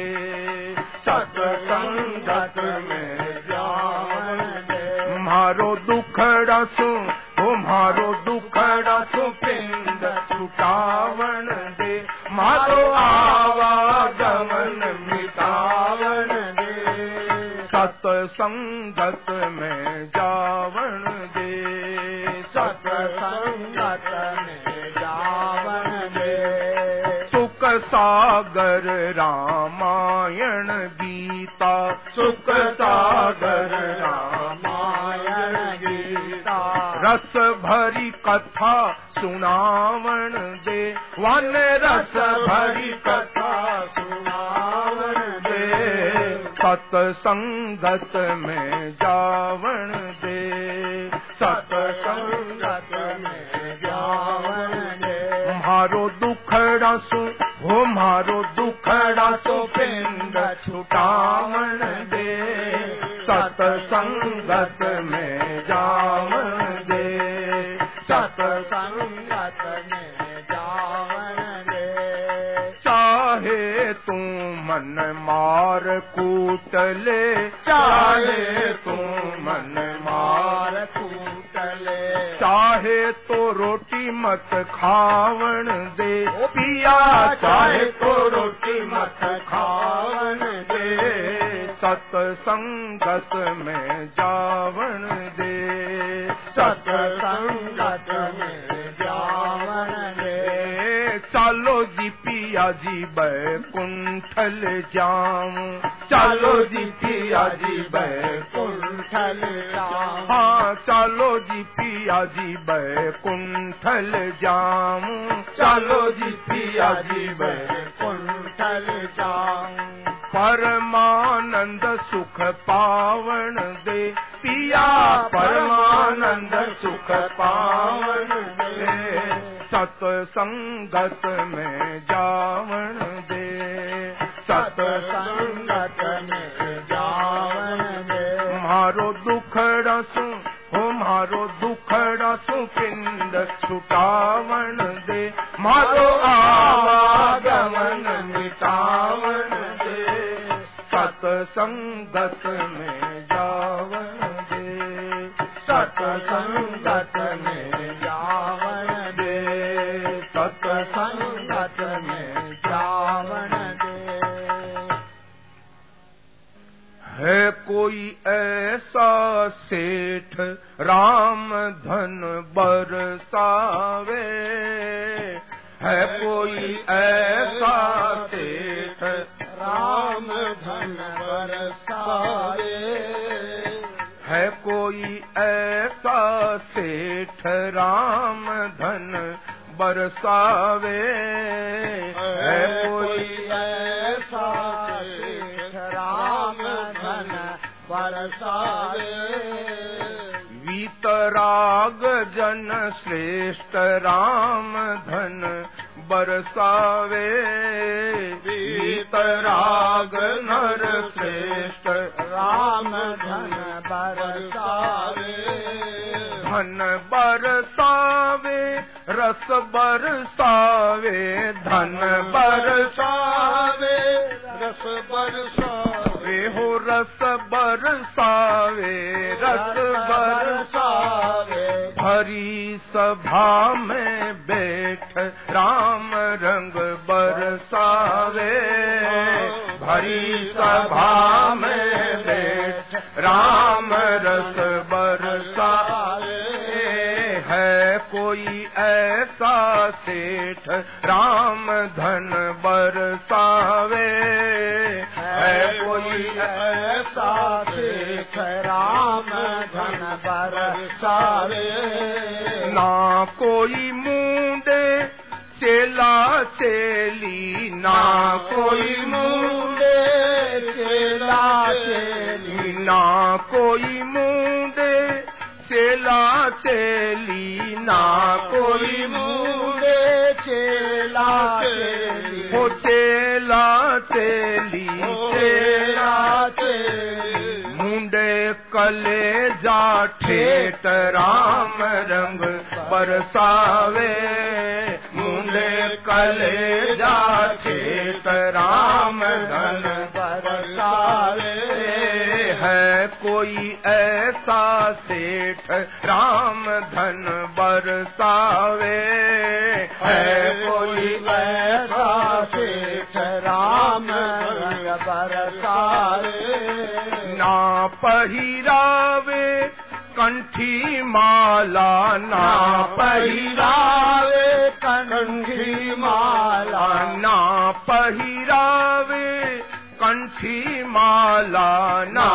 सतसंगत में जावण दे। मारो दुखड़ा सु हो मारो दुखड़ा सु पिंड छुटावण दे, मारो आवागमन मिटावण दे। सतसंगत में जावण दे, सागर रामायण गीता, सुख सागर रामायण गीता, रस भरी कथा सुनावण दे, वन रस भरी कथा सुनावण दे, सतसंगत में जावण दे, सतसंगत में जावण दे, मारो दुखड़ा सु हो मारो दुखड़ा सो पिंड छुटावण दे, सतसंगत में जावण दे, सतसंगत में जावण दे, चाहे तू मन मार कूट ले, चाहे तू मन मार कूट ले, चाहे तो रोटी मत खावण दे, पिया चाहे तो रोटी मत खावण दे, सतसंगत में जावण दे, सतसंगत में जावण दे, चलो जी पिया जी बैकुंठल जाऊं, चलो जी पिया जी बैकुंठल जाऊं, हाँ चलो जी पिया जी बैकुंठल जाऊं, चलो जी पिया जी बैकुंठल जाऊं, परमानंद सुख पावण दे, पिया परमानंद सुख पावण दे, सतसंगत में जावण दे, सतसंगत में जावण दे, मारो दुखड़ा सु हो मारो दुखड़ा सु पिंड छुटावण दे, मारो आवागमन मिटावण दे, सतसंगत में जावण दे, सतसंगत में जावण दे, सतसंगत में जावण दे, है कोई ऐसा सेठ राम धन बरसावे, है कोई ऐसा सेठ राम धन बरसावे, है कोई ऐसा सेठ राम धन बरसावे, है कोई ऐसा सेठ राम धन बरसावे, वीतराग जन श्रेष्ठ राम धन बरसावे, वीतराग नर श्रेष्ठ राम धन बरसावे, धन बरसावे रस बरसावे, धन बरसावे रस बरसावे, हो रस बरसावे रस बरसावे, भरी सभा में बैठ राम रंग बरसावे, भरी सभा में बैठ राम रस बरसावे, है कोई ऐसा सेठ राम धन बरसावे, है कोई ऐसा सेठ राम धन बरसावे, ना कोई मुंडे चेला चेली, ना कोई मुंडे चेला चेली, ना कोई मुंडे चेला चेली, ना कोई मुंडे चेला चेली, हो चेला चेली चेला चेली, मुंडे कले जा ठेठ राम रंग बरसावे, मुंडे कले जा ठेठ राम धन बरसावे, है कोई ऐसा सेठ राम धन बरसावे, है कोई ऐसा सेठ राम धन बरसावे, ना पहिरावे कंठी माला, ना पहिरावे कंठी माला, ना पहिरावे कंठी माला, ना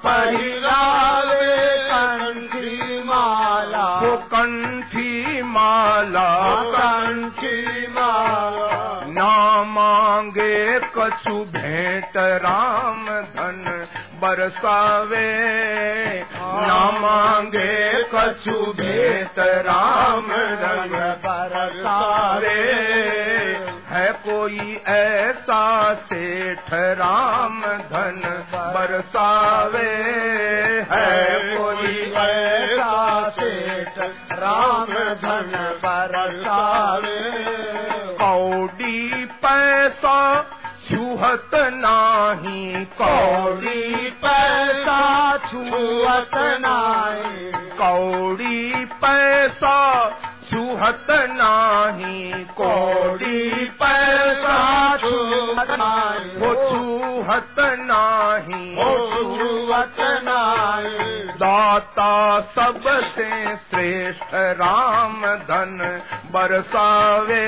पहिरावे कंठी माला, वो कंठी माला, कंठी माला, ना मांगे कछु भेंट राम धन बरसावे, ना मांगे कछु भेंट राम धन बरसावे, है कोई ऐसा सेठ राम धन बरसावे, है कोई ऐसा सेठ राम धन बरसावे, कौड़ी पैसा छुहत नाही, कौड़ी पैसा छुहत नाही, कौड़ी पैसा छुहत नाही, कौड़ी पैसा छुहत नाही, वो छुहत नाही, वो छुहत नाही, दाता सबसे श्रेष्ठ राम धन बरसावे,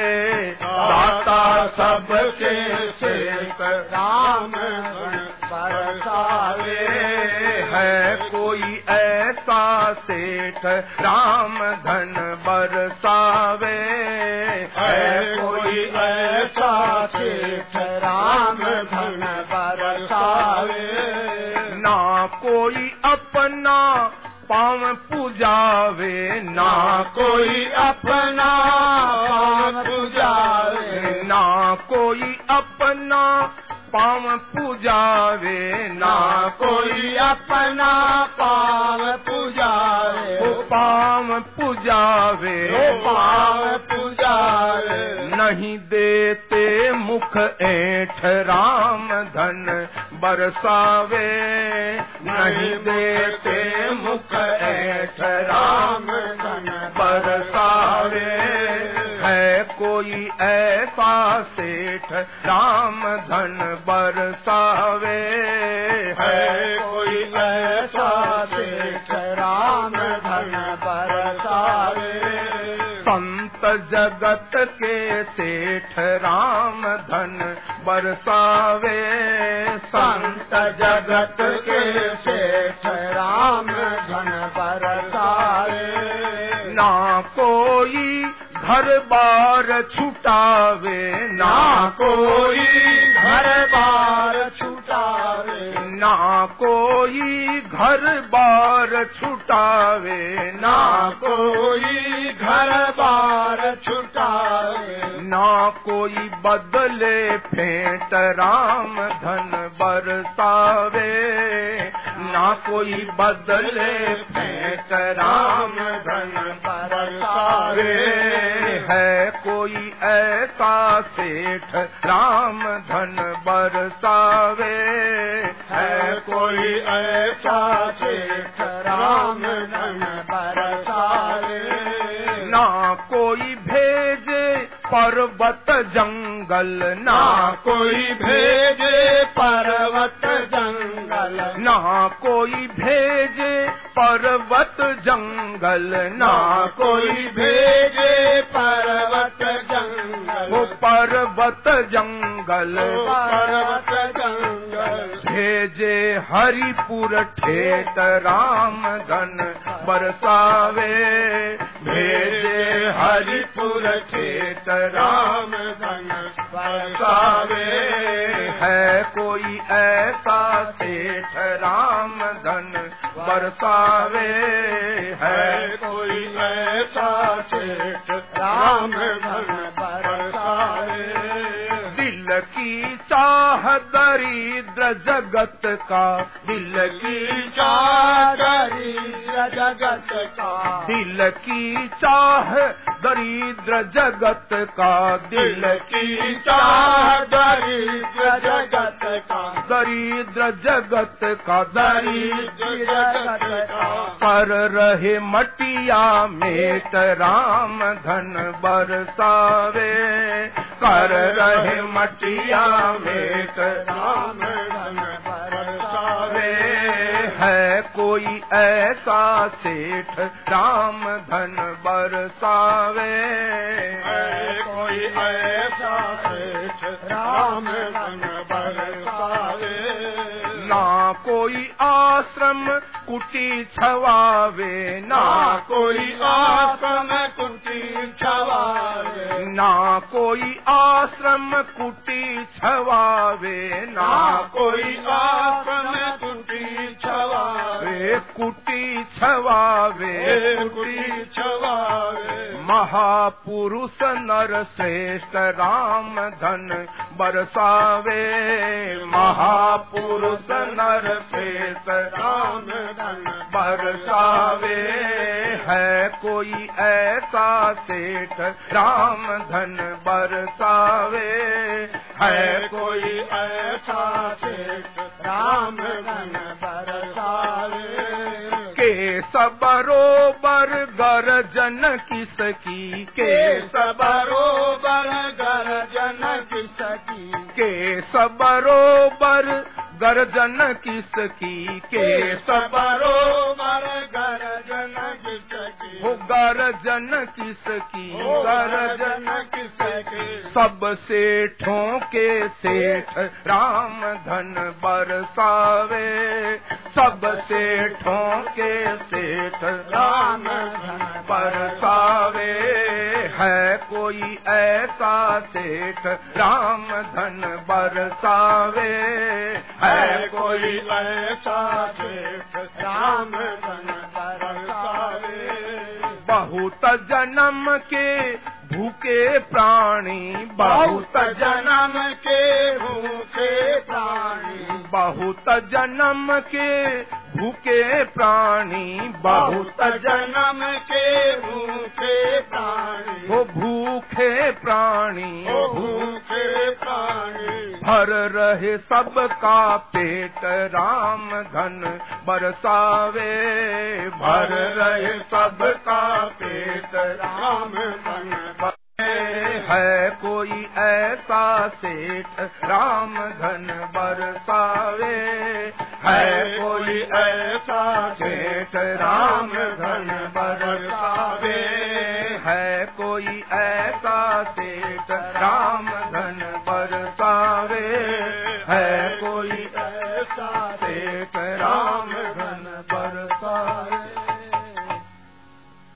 दाता सबसे श्रेष्ठ राम धन बरसावे, है कोई ऐसा सेठ राम धन बरसावे, है कोई ऐसा सेठ राम धन बरसावे, ना कोई अपना पाँव पूजावे, ना कोई अपना पाँव पूजावे, ना कोई अपना पाँव पूजावे, ना कोई अपना पाँव पूजावे, वो पाँव पूजावे, वो पाँव पूजावे, नहीं देते मुख ऐठ राम धन बरसावे, नहीं देते मुख ऐठ राम धन बरसावे, है कोई ऐसा सेठ राम धन बरसावे, है कोई ऐसा सेठ राम धन बरसावे, संत जगत के सेठ राम धन बरसावे, संत जगत के सेठ राम धन बरसावे, ना कोई घर बार छुटावे, ना कोई घर बार छुटावे, ना कोई घर बार छुटावे, ना कोई घर बार छुटावे, ना कोई बदले फेंट राम धन बरसावे, ना कोई बदले फेंट राम धन बरसावे, है कोई ऐसा सेठ राम धन बरसावे, है कोई ऐसा सेठ राम धन बरसावे, ना कोई भेजे पर्वत जंगल, ना कोई भेजे पर्वत जंगल, ना कोई भेजे पर्वत जंगल, ना कोई भेजे पर्वत जंगल, वो पर्वत जंगल, पर्वत जंगल, भेजे हरिपुर ठेठ राम धन बरसावे, भेजे हरिपुर ठेठ राम धन बरसावे, है कोई ऐसा सेठ राम धन बरसावे, है कोई ऐसा सेठ राम धन बरसावे, दिल की चाह दरिद्र जगत का, दिल की चाह दरिद्र जगत का, दिल की चाह दरिद्र जगत का, दिल की चाह दरिद्र जगत का, दरिद्र जगत का, दरिद्र जगत का, कर रहे मटिया मेट राम धन बरसावे, कर रहे मटिया मेट राम धन बरसावे, है कोई ऐसा सेठ राम धन बरसावे, है कोई कोई ऐसा सेठ राम धन बरसावे। ना कोई आश्रम कुटी छवावे, ना कोई आश्रम कुटी छवावे, ना कोई आश्रम कुटी छवावे, ना कोई आश्रम कुटी छवावे, कुटी छवावे, कुटी छवावे। महापुरुष नर श्रेष्ठ राम धन बरसावे, महापुरुष नर श्रेष्ठ राम धन बरसावे। है कोई ऐसा सेठ राम धन बरसावे, है कोई ऐसा सेठ राम धन बरसावे। के सबरोबर गर्जन किसकी, के सबरोबर गर्जन किसकी, के सबरोबर गर्जन किसकी, के सबरोबर गर्जन किसकी, हो गर्जन किसकी, गर्जन किसकी। सब सेठों के सेठ राम धन बरसावे, सब सेठों के सेठ राम धन बरसावे। है कोई ऐसा सेठ राम धन बरसावे, है कोई ऐसा सेठ राम धन बरसावे। बहुत जन्म के भूखे प्राणी, बहुत जन्म के भूखे प्राणी, बहुत जन्म के भूखे प्राणी, बहुत जन्म के भूखे प्राणी, वो भूखे प्राणी, वो भूखे प्राणी। भर रहे सबका पेट राम धन बरसावे, भर रहे सबका पेट राम धन बरसावे। है कोई ऐसा सेठ राम धन बरसावे, है कोई ऐसा सेठ राम धन बरसावे, है कोई ऐसा सेठ राम